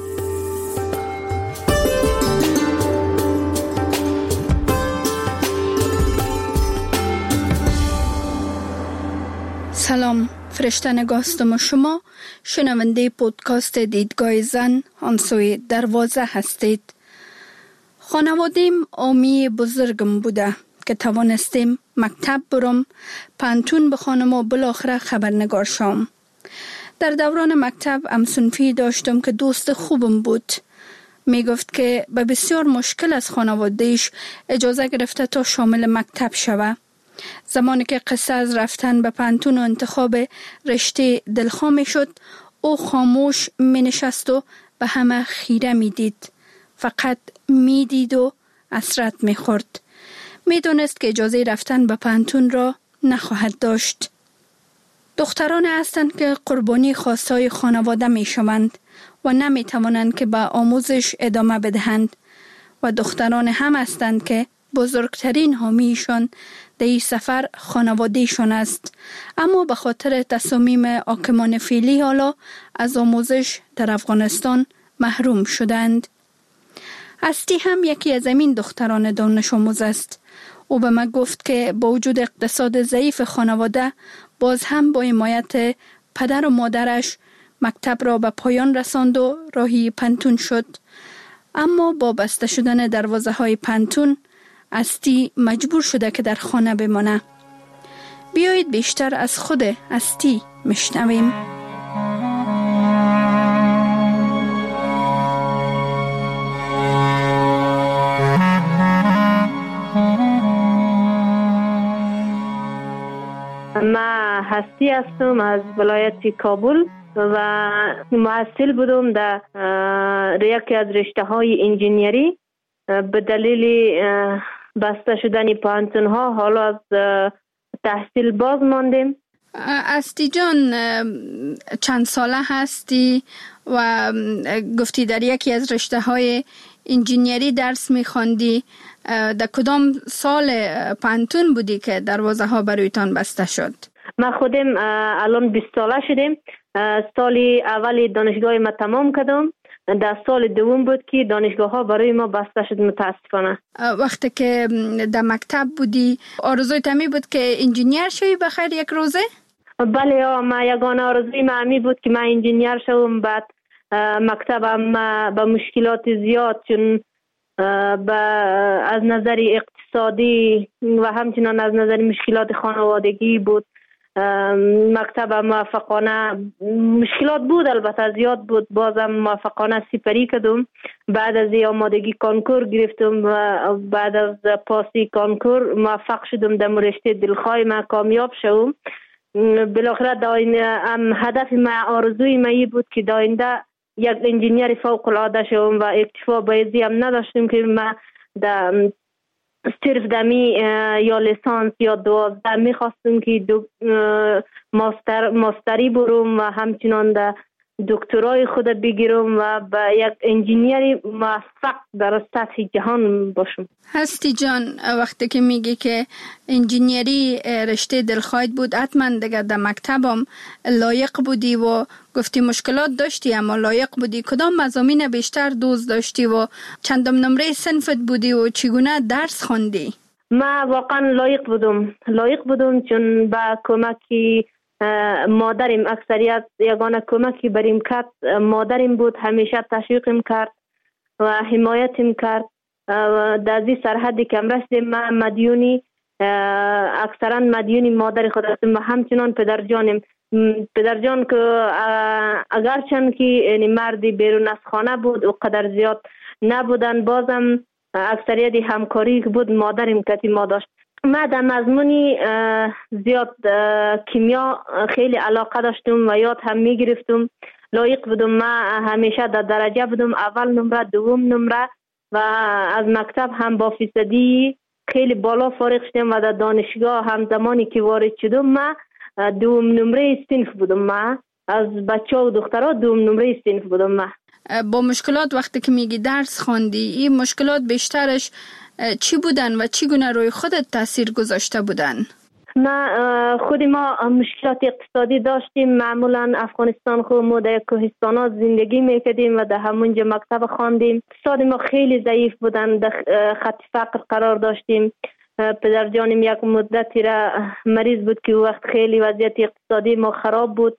سلام، فرشته نگاستم و شما شنونده پودکاست دیدگاه زن آن سوی دروازه هستید. خانوادیم آمی بزرگم بوده که توانستیم مکتب برم، پانتون بخوانم و بالاخره خبرنگار شم. در دوران مکتب همسنفی داشتم که دوست خوبم بود. می گفت که به بسیار مشکل از خانوادهش اجازه گرفته تا شامل مکتب شوه. زمانی که قصه از رفتن به پانتون و انتخاب رشته دلخواه می شد، او خاموش می نشست و به همه خیره می دید. فقط می دید و حسرت می خورد. می دونست که اجازه رفتن به پانتون را نخواهد داشت. دختران هستند که قربانی خواستهای خانواده می شوند و نمی توانند که به آموزش ادامه بدهند، و دختران هم هستند که بزرگترین حامیشان در این سفر خانوادهشان است، اما به خاطر تصامیم حاکمان فعلی حالا از آموزش در افغانستان محروم شدند. هستی هم یکی از این دختران دانش آموز است. او به من گفت که با وجود اقتصاد ضعیف خانواده باز هم با حمایت پدر و مادرش مکتب را به پایان رساند و راهی پانتون شد. اما با بسته شدن دروازه های پانتون هستی مجبور شده که در خانه بمانه. بیایید بیشتر از خود هستی میشنویم. من هستی هستم از ولایت کابل و محصل بودم در یکی از رشته های انجینیری. به دلیل بسته شدن پانتون ها حالا از تحصیل باز ماندیم. هستی جان، چند ساله هستی و گفتی در یکی از رشته های انجینیری درس میخواندی؟ در کدام سال پانتون بودی که دروازه ها برایتان بسته شد؟ ما خودم الان بیست ساله شدیم. سال اول دانشگاه ما تمام کردم. در سال دوم بود که دانشگاه ها برای ما بسته شد متاسفانه. وقتی که در مکتب بودی آرزوی تمی بود که انجینیر شوی بخیر یک روزه؟ بله، ما یگانه آرزوی ما همی بود که من انجینیر شوم. بعد مکتبم به مشکلات زیاد، چون از نظر اقتصادی و همچنان از نظر مشکلات خانوادگی بود. مکتب موفقانه مشکلات بود، البته زیاد بود، بازم موفقانه سپری کردم. بعد از آمادگی کنکور گرفتم و بعد از پاسی کنکور موفق شدم در رشته دلخواه ما کامیاب شدم. بالاخره داین هدف ما، آرزوی ما ای بود که داینده یک انجینیر فوق العاده شدم و اکتفا بایزی هم نداشتم که ما در صرف دمی یا لیسانس یا دوازده میخواستم که دو ماستر ماستری برم و همچنان در دکترای خود بگیرم و به یک انجینیری موفق در سطح جهان باشم. هستی جان، وقتی که میگی که انجینیری رشته دلخواهت بود، حتما دیگه در مکتبم لایق بودی و گفتی مشکلات داشتی اما لایق بودی. کدام مضامین بیشتر دوست داشتی و چندم نمره صنفت بودی و چگونه درس خواندی؟ ما واقعا لایق بودم لایق بودم چون با کمکی مادرم، اکثریت یگانه کمکی بریم کرد مادرم بود. همیشه تشویقم کرد و حمایتم کرد. در زی سرحدی که رسیدم من مدیونی، اکثرا مدیونی مادر خود هستم و همچنان پدر جانم. پدر جان که اگرچند که یعنی مردی بیرون از خانه بود و قدر زیاد نبودن، بازم اکثریت همکاری که بود مادرم کتی ما داشت. ما در مضمونی زیاد کیمیا خیلی علاقه داشتم و یاد هم می گرفتم. لایق بودم، ما همیشه در درجه بودم، اول نمره، دوم نمره و از مکتب هم با فیصدی خیلی بالا فارغ شدم و در دانشگاه هم زمانی که وارد شدم ما دوم نمره صنف بودم. ما از بچه و دخترها دوم نمره صنف بودم. ما با مشکلات وقتی که میگی درس خواندی، این مشکلات بیشترش چی بودن و چی گونه روی خودت تاثیر گذاشته بودن؟ ما خود ما مشکلات اقتصادی داشتیم. معمولا افغانستان خود ما در کوهستانات زندگی میکردیم و در همونجا مکتب خواندیم. اقتصاد ما خیلی ضعیف بودن، در خط فقر قرار داشتیم. پدر جانم یک مدتی را مریض بود که وقت خیلی وضعیت اقتصادی ما خراب بود.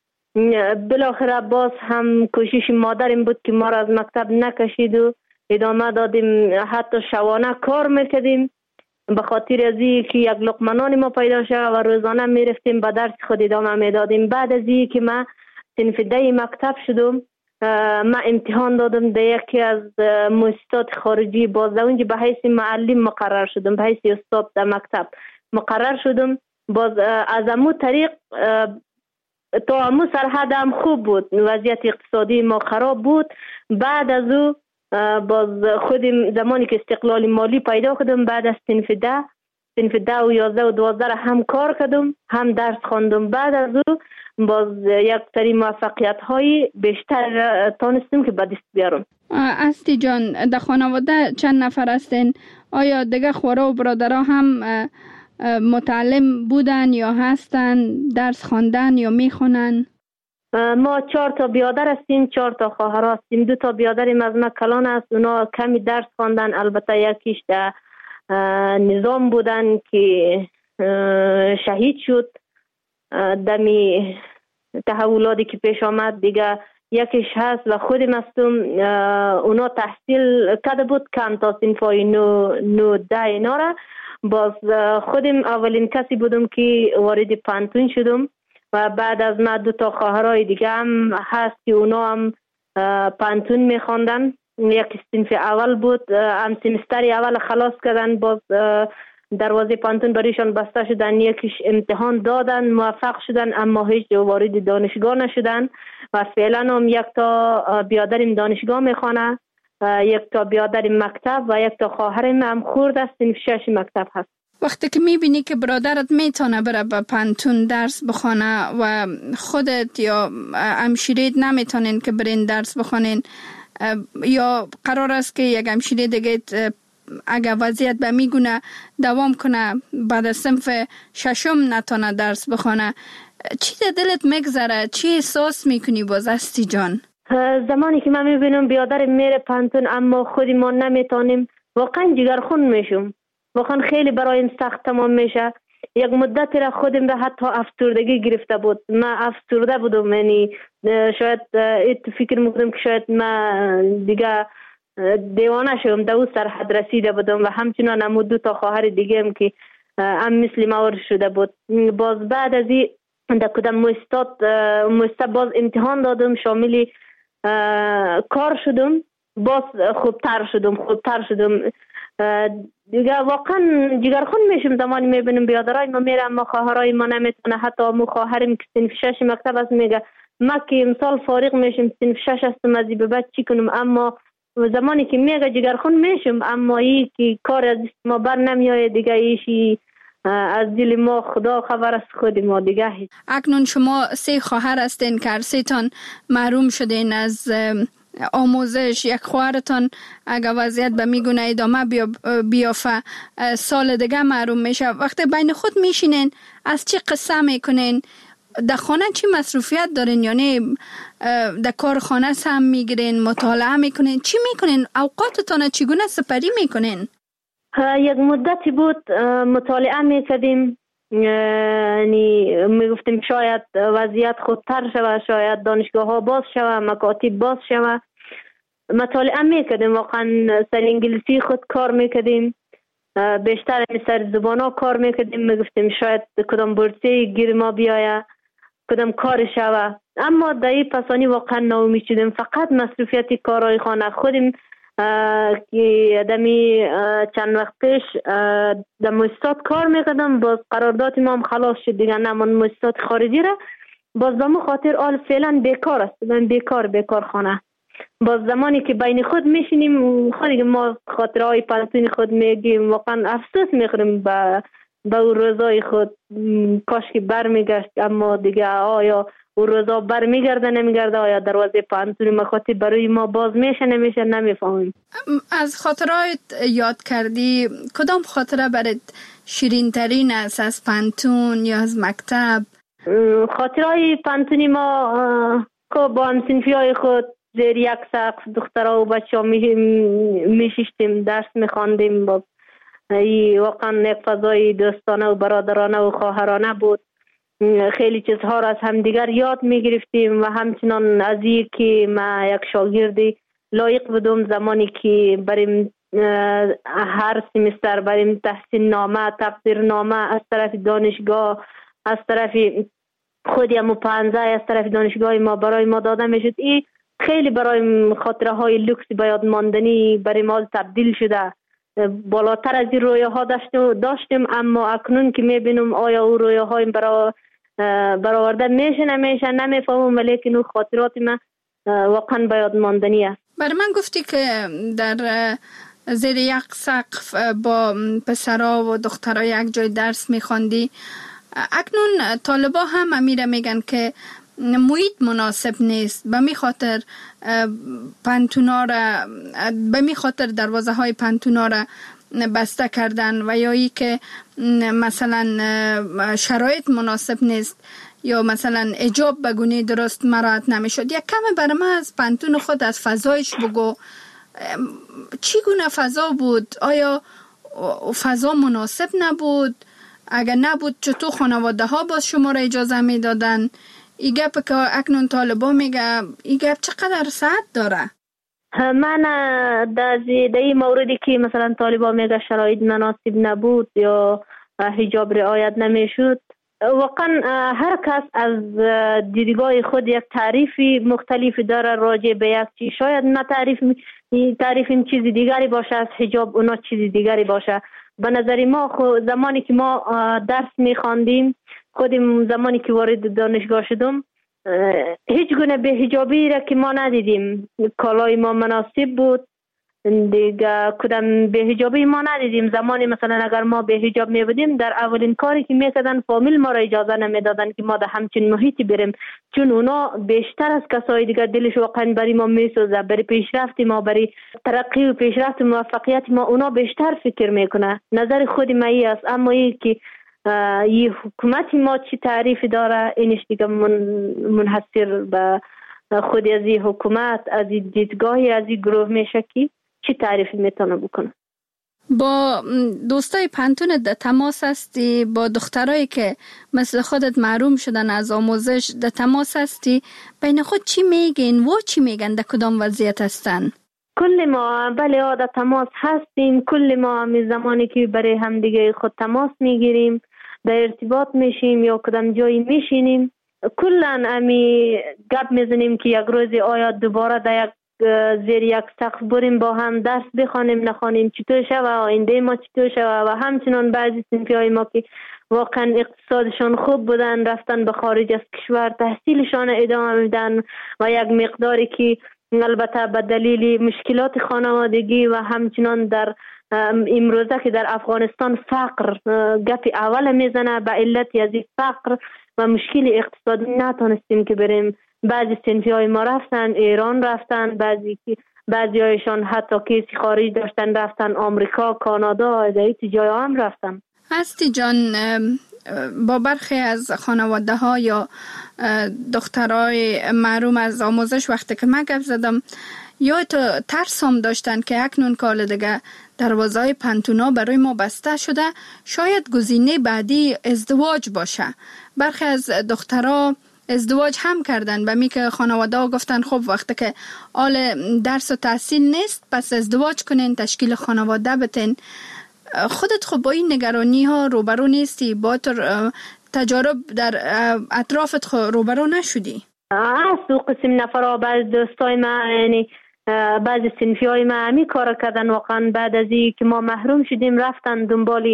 بالاخره باز هم کوشش مادرم بود که ما را از مکتب نکشید و ادامه دادیم، حتی شبانه کار میکردیم به خاطر از این که یک لقمه نان ما پیدا شد و روزانه میرفتیم به درس خود ادامه میدادیم. بعد از این که ما صنف ده مکتب شدم، ما امتحان دادم در یکی از مؤسسات خارجی، باز اونجا به حیث معلم مقرر شدم، به حیث استاد در مکتب مقرر شدم. باز از امو طریق تا امو سرحد هم خوب بود، وضعیت اقتصادی ما خراب بود. بعد از او باز خودم زمانی که استقلال مالی پیدا کردم، بعد از صنف ده صنف ده و یازده و دوازده هم کار کردم، هم درس خواندم. بعد از او باز یک سری موفقیت های بیشتر تانستم که به دست بیارم. استی جان، در خانواده چند نفر هستین؟ آیا دیگه خواره و برادرها هم متعلم بودن یا هستن، درس خواندن یا میخونن؟ ما چهار تا بیادر هستیم، چهار تا خواهر هستیم. دو تا بیادریم از ما کلان است، اونا کمی درس خواندن، البته یکیش در نظام بودن که شهید شد دمی تحولاتی که پیش آمد. دیگه یکیش هست و خودم هستم. اونا تحصیل کرده بود کم تا صنفای نو نو ده اینا را. باز خودم اولین کسی بودم که وارد پانتون شدم و بعد از ما دو تا خواهرای دیگه هم هست که اونا هم پانتون میخواندن. یک صنف اول بود، هم سمستر اول خلاص کردن، باز دروازه پانتون برایشان بسته شدن، یکیش امتحان دادن موفق شدن اما هیچ وارد دانشگاه نشدن و فعلا هم یک تا بیادرم دانشگاه میخوانه، یک تا بیادرم مکتب و یک تا خواهرم هم خورد است صنف شش مکتب هست. وقتی که میبینی که برادرت میتونه بره به پانتون درس بخونه و خودت یا همشیرید نمیتونین که برین درس بخونین، یا قرار است که یک همشیره دیگه اگر وضعیت به میگونه دوام کنه بعد از صنف ششم نتونه درس بخونه، چی در دلت میگذره؟ چی احساس میکنی باز استی جان؟ زمانی که من میبینم بیادرم میره پانتون اما خودی ما نمیتونیم، واقعا جگرخون میشم، واقعا خیلی برایم سخت تمام میشه. یک مدت را خودم را حتی افسردگی گرفته بود، من افسرده بودم، یعنی شاید ایت فکر میکنم که شاید من دیگه دیوانه شدم، در او سرحد رسیده بودم و همچنان هم دو تا خواهر دیگه هم که هم مثل ما شده بود. باز بعد از این در کدام مؤسسات مؤسسه باز امتحان دادم، شامل کار شدم، باز خوبتر شدم خوبتر شدم دیگه. واقعا جگرخون میشم زمانی میبینم بیادرای ما میره اما خواهرای ما نمیتونه. حتی امو خواهرم که صنف شش مکتب است میگه ما که امسال فارغ میشم صنف شش هستم از به بعد چی کنم، اما زمانی که میگه جگرخون میشم اما ای که کار از ما بر نمیآید دیگه، ایشی از دل ما خدا خبر است، خود ما دیگه. اکنون شما سه خواهر هستین که هر سه تان محروم شدین از آموزش. یک خواهرتان اگر وضعیت به میگونه ادامه بیافه سال دیگه محروم میشه. وقتی بین خود میشینین از چی قصه میکنین؟ در خانه چی مصروفیت دارین؟ یعنی در کارخانه هم میگیرین، مطالعه میکنین، چی میکنین؟ اوقاتتان چگونه سپری میکنین؟ یک مدتی بود مطالعه میکردیم، یعنی میگفتیم شاید وضعیت خودتر شود، شاید دانشگاه ها باز شود، مکاتب باز شود. مطالعه میکردیم، واقعا سر انگلیسی خود کار میکردیم، بیشتر سر زبان ها کار میکردیم، میگفتیم شاید کدام بورسیه گیر ما بیاید، کدام کار شود. اما در این پسانی واقعا ناامید شدیم، فقط مصروفیت کارهای خانه. خودم که دمی چند وقت پیش در مؤسسات کار میکردم، باز قرارداد ما هم خلاص شد دیگه، نمان مؤسسات خارجی را، باز به مو خاطر آل فعلا بیکار است، من بیکار بیکار خانه. باز زمانی که بین خود میشینیم خودی ما خاطرهای پانتون خود میگیم، واقعا افسوس میخوریم به به اون روزای خود، کاش که بر میگشت، اما دیگه آیا اون روزا بر میگرده نمیگرده، آیا دروازه پانتون مخاطی برای ما باز میشه نمیشه نمیفهمیم. از خاطرات یاد کردی کدام خاطره برات شیرین ترین است از پانتون یا از مکتب؟ خاطرهای پانتونی ما که با همسنفی های خود زیر یک سقف دخترها و بچه ها میشیشتیم، درس میخواندیم، با واقعا یک فضای دوستانه و برادرانه و خواهرانه بود. خیلی چیزها را از همدیگر یاد میگرفتیم و همچنان از این که ما یک شاگردی لایق بودم زمانی که بریم هر سمستر بریم تحصیل نامه تقدیر نامه از طرف دانشگاه، از طرف خودی همو پانزه از طرف دانشگاه ما برای ما داده میشد. این خیلی برای خاطره های لوکس بیاد ماندنی برای ما تبدیل شده. بالاتر از این رویه ها داشتیم، اما اکنون که میبینم آیا او رویه های برا برآورده میشه نمیشه نمیفهمم، ولیکن اون خاطرات من واقعا بیاد ماندنی است. برای من گفتی که در زیر یک سقف با پسرها و دخترها یک جای درس میخواندی. اکنون طالبا هم امیره میگن که محیط مناسب نیست، به می خاطر پانتونا را به می خاطر دروازه های پانتونا را بسته کردن و یا ای که مثلا شرایط مناسب نیست یا مثلا حجاب به گونه درست مراعات نمیشد. یک کم برای من از پانتون خود از فضایش بگو، چی گونه فضا بود؟ آیا فضا مناسب نبود؟ اگر نبود چطور خانواده ها باز شما را اجازه می دادن؟ ای گپ که اکنون طالبا میگه ای گپ چقدر ساعت داره؟ من در این موردی که مثلا طالبا میگه شرایط مناسب نبود یا حجاب رعایت نمیشد، واقعا هر کس از دیدگاه خود یک تعریفی مختلفی داره راجع به یک چیز. شاید ما تعریف تعریف این چیز دیگری باشه از حجاب، اونا چیز دیگری باشه. به نظر ما خود زمانی که ما درس میخواندیم، خودم زمانی که وارد دانشگاه شدم هیچ گونه به حجابی را که ما ندیدیم. کالای ما مناسب بود دیگه، کدام به حجابی ما ندیدیم. زمانی مثلا اگر ما به حجاب می بودیم، در اولین کاری که میکردن فامیل ما را اجازه نمیدادن که ما در همچین محیطی بریم، چون اونا بیشتر از کسای دیگه دلش واقعا برای ما میسوزه، برای پیشرفت ما، برای ترقی و پیشرفت موفقیت ما اونا بیشتر فکر میکنه. نظر خود ما ای است. اما ای که این حکومت ما چی تعریف داره، اینش دیگه من منحصر به خود از این حکومت، از این دیدگاهی از این گروه میشه که چی تعریفی میتونه بکنه. با دوستای پانتون در تماس هستی؟ با دخترایی که مثل خودت محروم شدن از آموزش در تماس هستی؟ بین خود چی میگین و چی میگن؟ در کدام وضعیت هستن؟ کل ما بله در تماس هستیم. کل ما می زمانی که برای هم دیگه خود تماس میگیریم، در ارتباط میشیم یا کدام جایی میشینیم، کلن امی گپ میزنیم که یک روز آیا دوباره در یک زیر یک سقف بریم با هم درس بخوانیم نخوانیم، چطور شوه آینده ما چطور شوه. و همچنان بعضی صنفی های ما که واقعا اقتصادشان خوب بودن رفتن به خارج از کشور تحصیلشان ادامه میدن و یک مقداری که البته به دلیل مشکلات خانوادگی و همچنان در امروزه که در افغانستان فقر گپ اول میزنه، به علت از فقر و مشکل اقتصادی نتونستیم که بریم. بعضی صنفی های ما رفتن ایران، رفتن بعضی بعضی هایشان حتی کسی خارج داشتن رفتن آمریکا، کانادا، دیگه جای هم رفتن. هستی جان، با برخی از خانواده ها یا دخترای محروم از آموزش وقتی که من گپ زدم، یا تو ترس هم داشتن که اکنون کال دیگه دروازه های پانتونا برای ما بسته شده، شاید گزینه بعدی ازدواج باشه. برخی از دخترها ازدواج هم کردن، به می که خانواده ها گفتن خب وقتی که آل درس و تحصیل نیست پس ازدواج کنین، تشکیل خانواده بتین. خودت خب با این نگرانی ها روبرو نیستی؟ با تجارب در اطرافت روبرو نشدی؟ از دو قسم نفر ها بعض دوستای من یعنی بعضی صنفی های ما همی کار کردن، واقعا بعد از این که ما محروم شدیم رفتن دنبال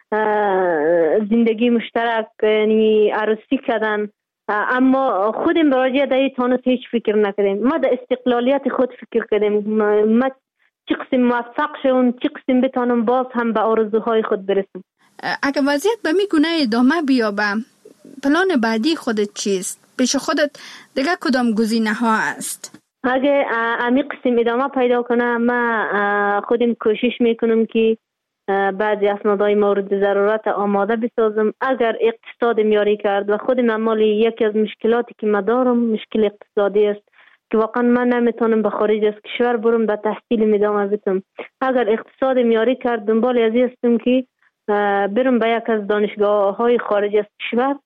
زندگی مشترک، یعنی عروسی کردن، اما خودم براجع در این تانست هیچ فکر نکردیم. ما در استقلالیت خود فکر کردیم، ما چی قسم موفق شدم، چی قسم بتانم باز هم به آرزوهای خود برسم. اگه وضعیت به می گونه ادامه بیابه، پلان بعدی خودت چیست؟ پیش خودت دیگه کدام گزینه ها است؟ اگه امی قسم ادامه پیدا کنه، ما خودم کوشش میکنم که بعضی اسنادهای مورد ضرورت آماده بسازم. اگر اقتصاد میاری کرد و خودم اعمال یکی از مشکلاتی که ما دارم مشکل اقتصادی است که واقعا من نمیتونم به خارج از کشور برم به تحصیل ادامه بدم. اگر اقتصاد میاری کرد دنبال ازی هستم که برم به یک از دانشگاه های خارج از کشور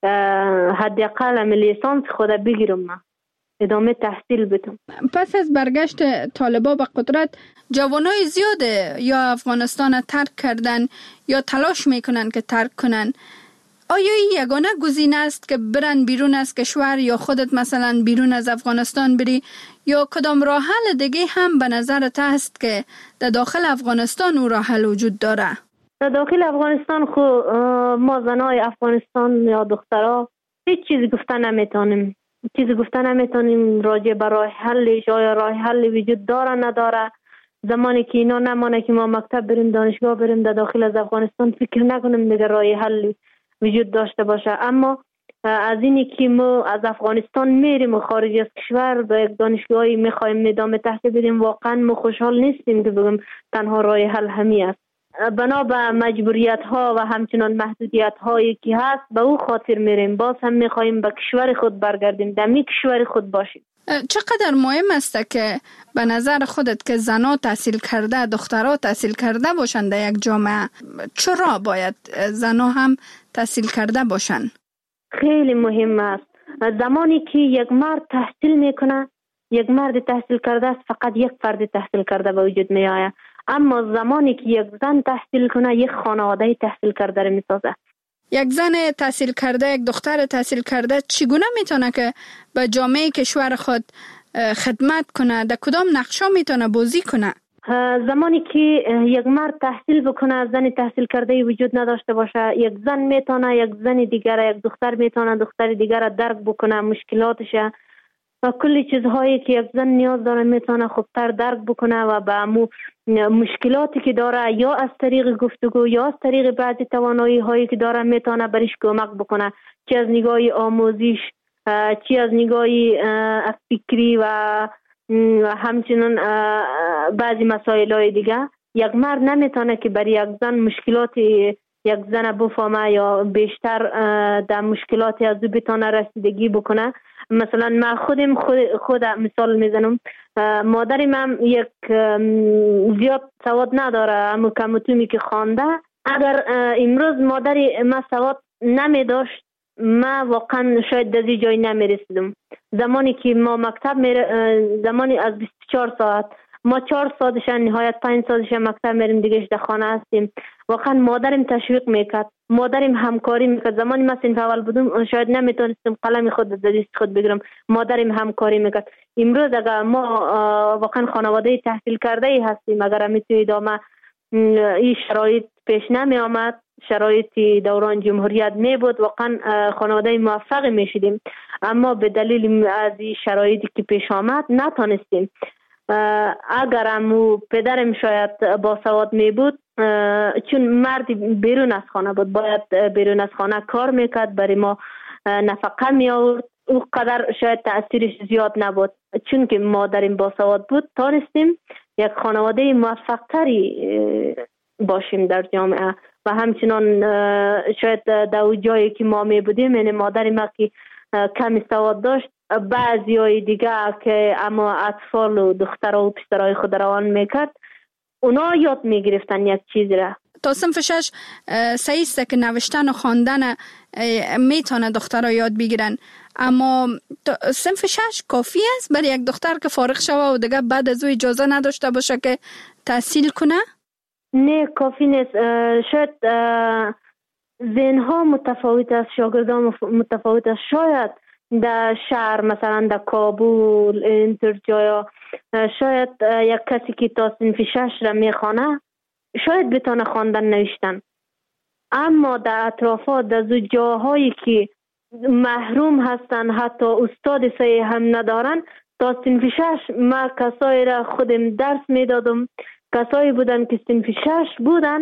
حداقل لیسانس خود بگیرم، من ادامه تحصیل بدم. پس از برگشت طالبا به قدرت، جوانای زیاده یا افغانستان ترک کردن یا تلاش میکنن که ترک کنن. آیا این یگانه گزینه است که برن بیرون از کشور یا خودت مثلا بیرون از افغانستان بری، یا کدام راه حل دیگه هم به نظرت هست که در داخل افغانستان او راه حل وجود داره؟ در داخل افغانستان خو ما زنای افغانستان یا دخترها هیچ چیزی گفتن نمیتونیم. چیزی گفتن نمیتونیم راجع به راه حلش، آیا راه حل وجود داره نداره. زمانی که اینا نمانه که ما مکتب بریم، دانشگاه بریم در داخل از افغانستان، فکر نکنیم دیگه راه حل وجود داشته باشه. اما از اینی که ما از افغانستان میریم و خارج از کشور به یک دانشگاهی میخوایم ادامه تحصیل بدیم، واقعا ما خوشحال نیستیم که بگم تنها راه حل همین است. بنا به مجبوریت ها و همچنان محدودیت هایی که هست به او خاطر میریم. باز هم میخوایم به کشور خود برگردیم، در می کشور خود باشیم. چقدر مهم است که به نظر خودت که زنها تحصیل کرده، دخترها تحصیل کرده باشند در یک جامعه؟ چرا باید زنها هم تحصیل کرده باشند؟ خیلی مهم است. زمانی که یک مرد تحصیل میکنه، یک مرد تحصیل کرده است، فقط یک فرد تحصیل کرده به وجود می آید. اما زمانی که یک زن تحصیل کنه، یک خانواده تحصیل کرده رو میسازه. یک زن تحصیل کرده، یک دختر تحصیل کرده چگونه میتونه که به جامعه کشور خود خدمت کنه؟ در کدام نقشا میتونه بازی کنه؟ زمانی که یک مرد تحصیل بکنه، زن تحصیل کرده وجود نداشته باشه، یک زن میتونه یک زن دیگر، یک دختر میتونه دختر دیگر درک بکنه، مشکلاتش و کلی چیزهایی که یک زن نیاز داره میتونه خوبتر درک بکنه و به امو مشکلاتی که داره یا از طریق گفتگو یا از طریق بعضی توانایی هایی که داره میتونه برش کمک بکنه، چی از نگاه آموزش، چی از نگاه فکری و همچنین بعضی مسائل های دیگه. یک مرد نمیتونه که برای یک زن مشکلاتی یک زن بفهمه یا بیشتر در مشکلاتی از او بتونه رسیدگی بکنه. مثلا من خودم خود, خود مثال میزنم، مادری من یک زیاد سواد نداره، اما کمتومی که خوانده. اگر امروز مادری من سواد نمی داشت، ما واقعا شاید در جای نمی رسیدم. زمانی که ما مکتب میره، زمانی از بیست و چهار ساعت ما چهار ساعتش نهایت پنج ساعتش مکتب میریم، دیگه در خانه هستیم. واقعا مادرم تشویق میکرد، مادرم همکاری میکرد. زمانی من صنف اول بودم شاید نمیتونستم قلم خود در دست خود بگیرم، مادرم همکاری میکرد. امروز اگر ما واقعا خانواده تحصیل کرده ای هستیم، اگر میتونی ادامه این شرایط پیش نمی آمد، شرایط دوران جمهوریت می بود، واقعا خانواده موفق می شدیم. اما به دلیل از این شرایطی که پیش آمد نتونستیم. اگر امو پدرم شاید با سواد می بود، چون مردی بیرون از خانه بود، باید بیرون از خانه کار میکرد، برای ما نفقه می آورد، او قدر شاید تأثیرش زیاد نبود. چون که مادرم با سواد بود، تانستیم یک خانواده موفق تری باشیم در جامعه. و همچنان شاید در جایی که ما می بودیم، یعنی مادر ما که کمی سواد داشت، بعضی های دیگه که اما اطفال و دخترها و پسرهای خود روان میکرد، اونا یاد میگرفتن یک چیز را. تا صنف شش صحیح است که نوشتن و خواندن میتونه دخترها یاد بگیرن، اما صنف شش کافی است برای یک دختر که فارغ شوه و دیگه بعد از او اجازه نداشته باشه که تحصیل کنه؟ نه، کافی نیست. شاید ذهنها متفاوت است، شاگردان متفاوت است. شاید در شهر مثلا در کابل، اینتر جایا شاید یک کسی که تا صنف شش را میخوانه شاید بتونه خواندن نوشتن، اما در اطرافات در جاهایی که محروم هستن حتی استاد صحیح هم ندارن، تا صنف شش ما کسایی را خودم درس میدادم، کسایی بودن که صنف شش بودن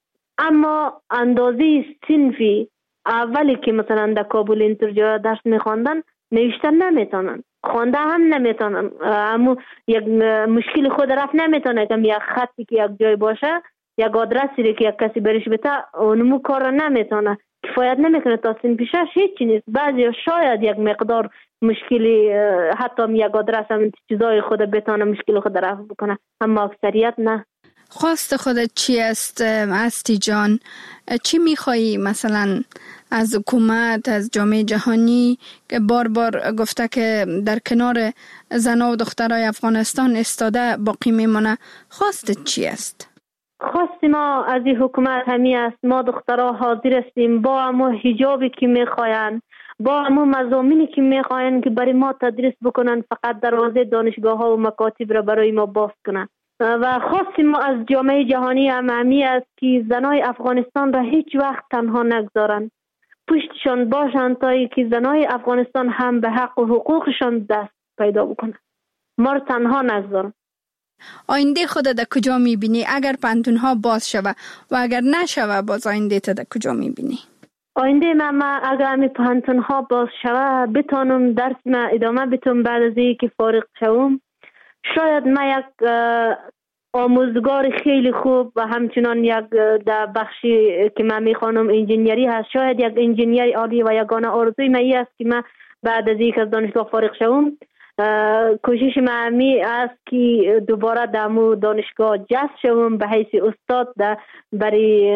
اما اندازه صنفی اولی که مثلا در کابل اینطور جا درس میخواندن نوشتن نمیتونن، خوانده هم نمیتونن، اما یک مشکل خود رفت نمیتونه که یک خطی که یک جای باشه، یک آدرسی که یک کسی برش بده اونمو کار را نمیتونه، کفایت نمیکنه. تا صنف شش هیچی نیست. بعضی شاید یک مقدار مشکلی حتی یک آدرس هم چیزای خود بتونه مشکل خود رفع بکنه، اما اکثریت نه. خواست خودت چی است استی جان؟ چی میخوایی مثلا از حکومت، از جامعه جهانی که بار بار گفته که در کنار زنان و دخترای افغانستان استاده باقی میمونه؟ خواستت چی است؟ خواست ما از این حکومت همی است ما دخترها حاضر هستیم با همو حجابی که میخواین، با همو مضامینی که میخواین که برای ما تدریس بکنن، فقط دروازه دانشگاه ها و مکاتب را برای ما باز کنن. و خواست ما از جامعه جهانی هم همی است که زنای افغانستان را هیچ وقت تنها نگذارن، پشتشان باشن تا ای که زنای افغانستان هم به حق و حقوقشان دست پیدا بکنن، ما را تنها نگذارن. آینده خود در کجا میبینی اگر پانتونها باز شوه و اگر نشوه باز آینده تا در کجا میبینی؟ آینده من, من اگر همی پانتونها باز شوه بتانم درس من ادامه بتونم بعد از این که فارغ شوم. شاید من یک آموزگار خیلی خوب و همچنان یک در بخشی که من میخوانم انجینیری هست، شاید یک انجینیری عالی و یگانه آرزوی من این است که من بعد از این که از دانشگاه فارغ شوم کوشش من می است که دوباره در دانشگاه جذب شوم به حیث استاد در برای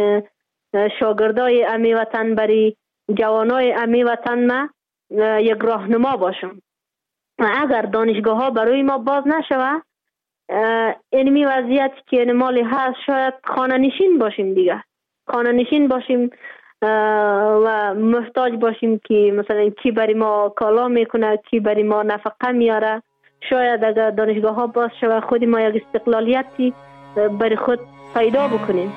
شاگردای امی وطن، برای جوانای امی وطن ما یک راهنما باشم. اگر دانشگاه ها برای ما باز نشوه اینمی وضعیت که مالی هست شاید خانه نشین باشیم دیگه، خانه نشین باشیم و محتاج باشیم که مثلا کی برای ما کالا میکنه، کی برای ما نفقه میاره. شاید اگر دانشگاه ها باز شوه خودی ما یک استقلالیتی برای خود پیدا بکنیم.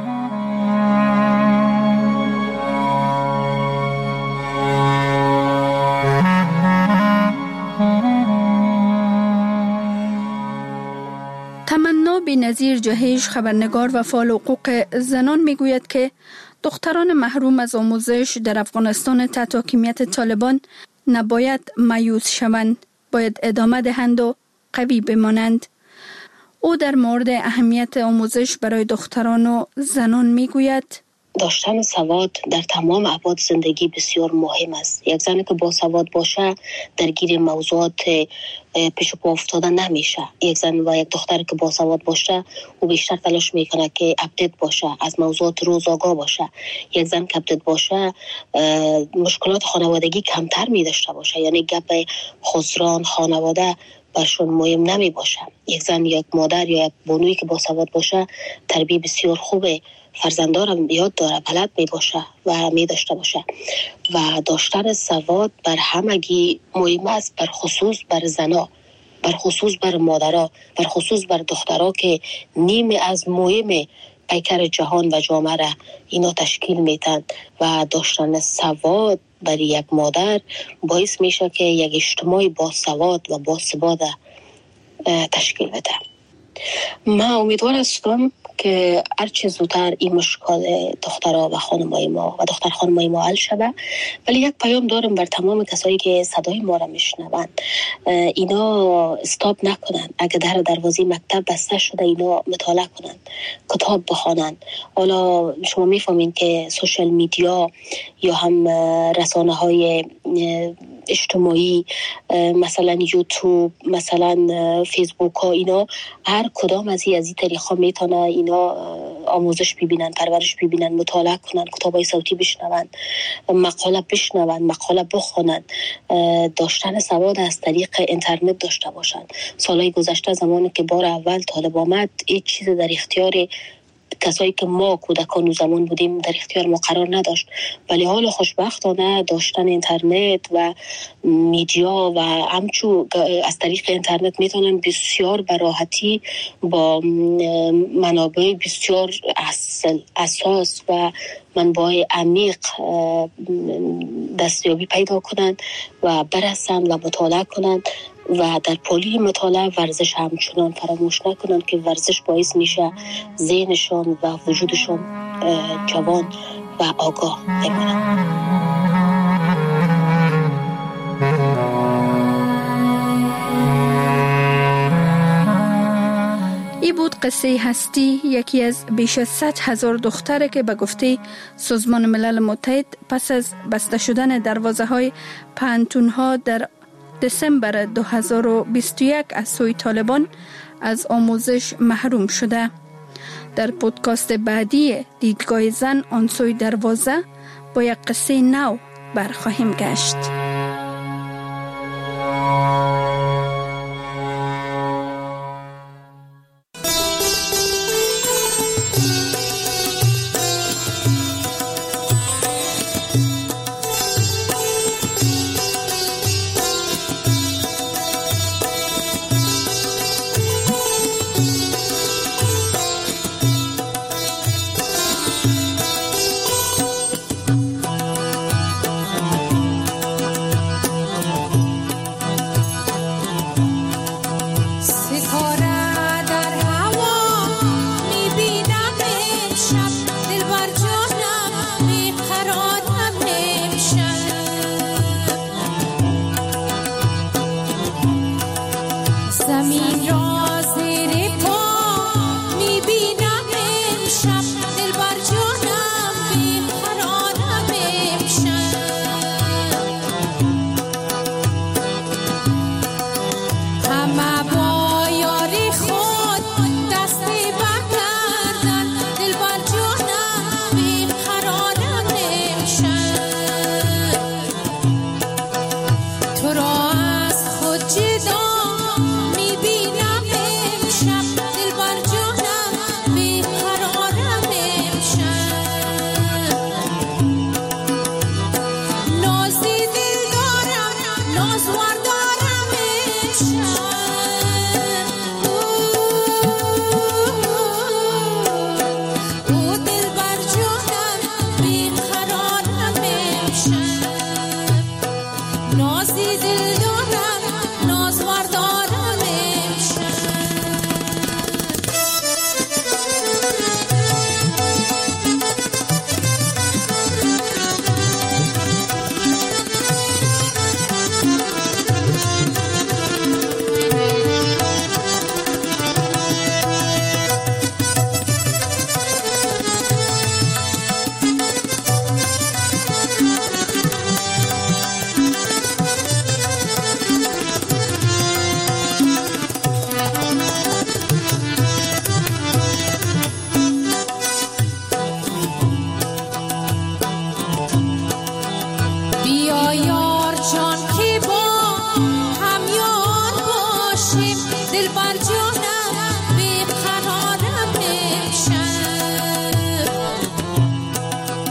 تمنا بی‌نظیر جهیش، خبرنگار و فعال حقوق زنان، میگوید که دختران محروم از آموزش در افغانستان تحت حاکمیت طالبان نباید مایوس شوند، باید ادامه دهند و قوی بمانند. او در مورد اهمیت آموزش برای دختران و زنان میگوید داشتن سواد در تمام ابعاد زندگی بسیار مهم است. یک زنی که با سواد باشه درگیر موضوعات پیش پا افتاده نمیشه. یک زن و یک دختر که با سواد باشه او بیشتر تلاش میکنه که اپدیت باشه، از موضوعات روز آگاه باشه. یک زن که اپدیت باشه مشکلات خانوادگی کمتر میداشته باشه، یعنی گپ خسران خانواده برشون مهم نمی باشه. یک زن یک مادر یا یک بانویی که با سواد باشه تربیت بسیار خوبه، فرزندارم یاد داره، بلد می باشه و می داشته باشه. و داشتن سواد بر همگی مهم است، بر خصوص بر زنا، بر خصوص بر مادرها، بر خصوص بر دخترها که نیم از مهم پیکر جهان و جامعه را اینا تشکیل میتن. و داشتن سواد برای یک مادر باعث میشه که یک اجتماع با سواد و با ثبات تشکیل بده. من امیدوار هستم که هرچه زودتر این مشکل دخترها و خانمای ما و دختر خانمای ما حل شده. ولی یک پیام دارم بر تمام کسایی که صدای ما را میشنوند، اینا استاپ نکنن. اگه در دروازه مکتب بسته شده اینا مطالعه کنن، کتاب بخوانن. حالا شما میفهمین که سوشال میدیا یا هم رسانه های اجتماعی مثلا یوتیوب، مثلا فیسبوک ها، اینا هر کدام از این از این طریقا میتونه اینا آموزش ببینن، پرورش ببینن، مطالعه کنن، کتابای صوتی بشنون، مقاله بشنون، مقاله بخونن. داشتن سواد از طریق اینترنت داشته باشن. سالهای گذشته زمانی که بار اول طالب آمد هیچ چیز در اختیار کسایی که ما کودکان و زمان بودیم در اختیار ما قرار نداشت. ولی حال خوشبختانه داشتن اینترنت و میدیا و همچو از طریق اینترنت میتونن بسیار براحتی با منابع بسیار اصل اساس و منبع عمیق دستیابی پیدا کنند و برسند و مطالعه کنند و در پلی مطالعه ورزش همچنان فراموش نکنند که ورزش باعث میشه ذهنشان و وجودشان جوان و آگاه بمانند. ای بود قصه هستی، یکی از بیش از صد هزار دختره که به گفته سازمان ملل متحد پس از بسته شدن دروازه های پانتون ها در دسامبر دو هزار و بیست و یک از سوی طالبان از آموزش محروم شده. در پودکاست بعدی دیدگاه زن آن سوی دروازه با یک قصه نو برخواهیم گشت.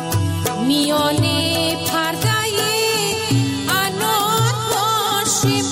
میانه پرده انار باشیم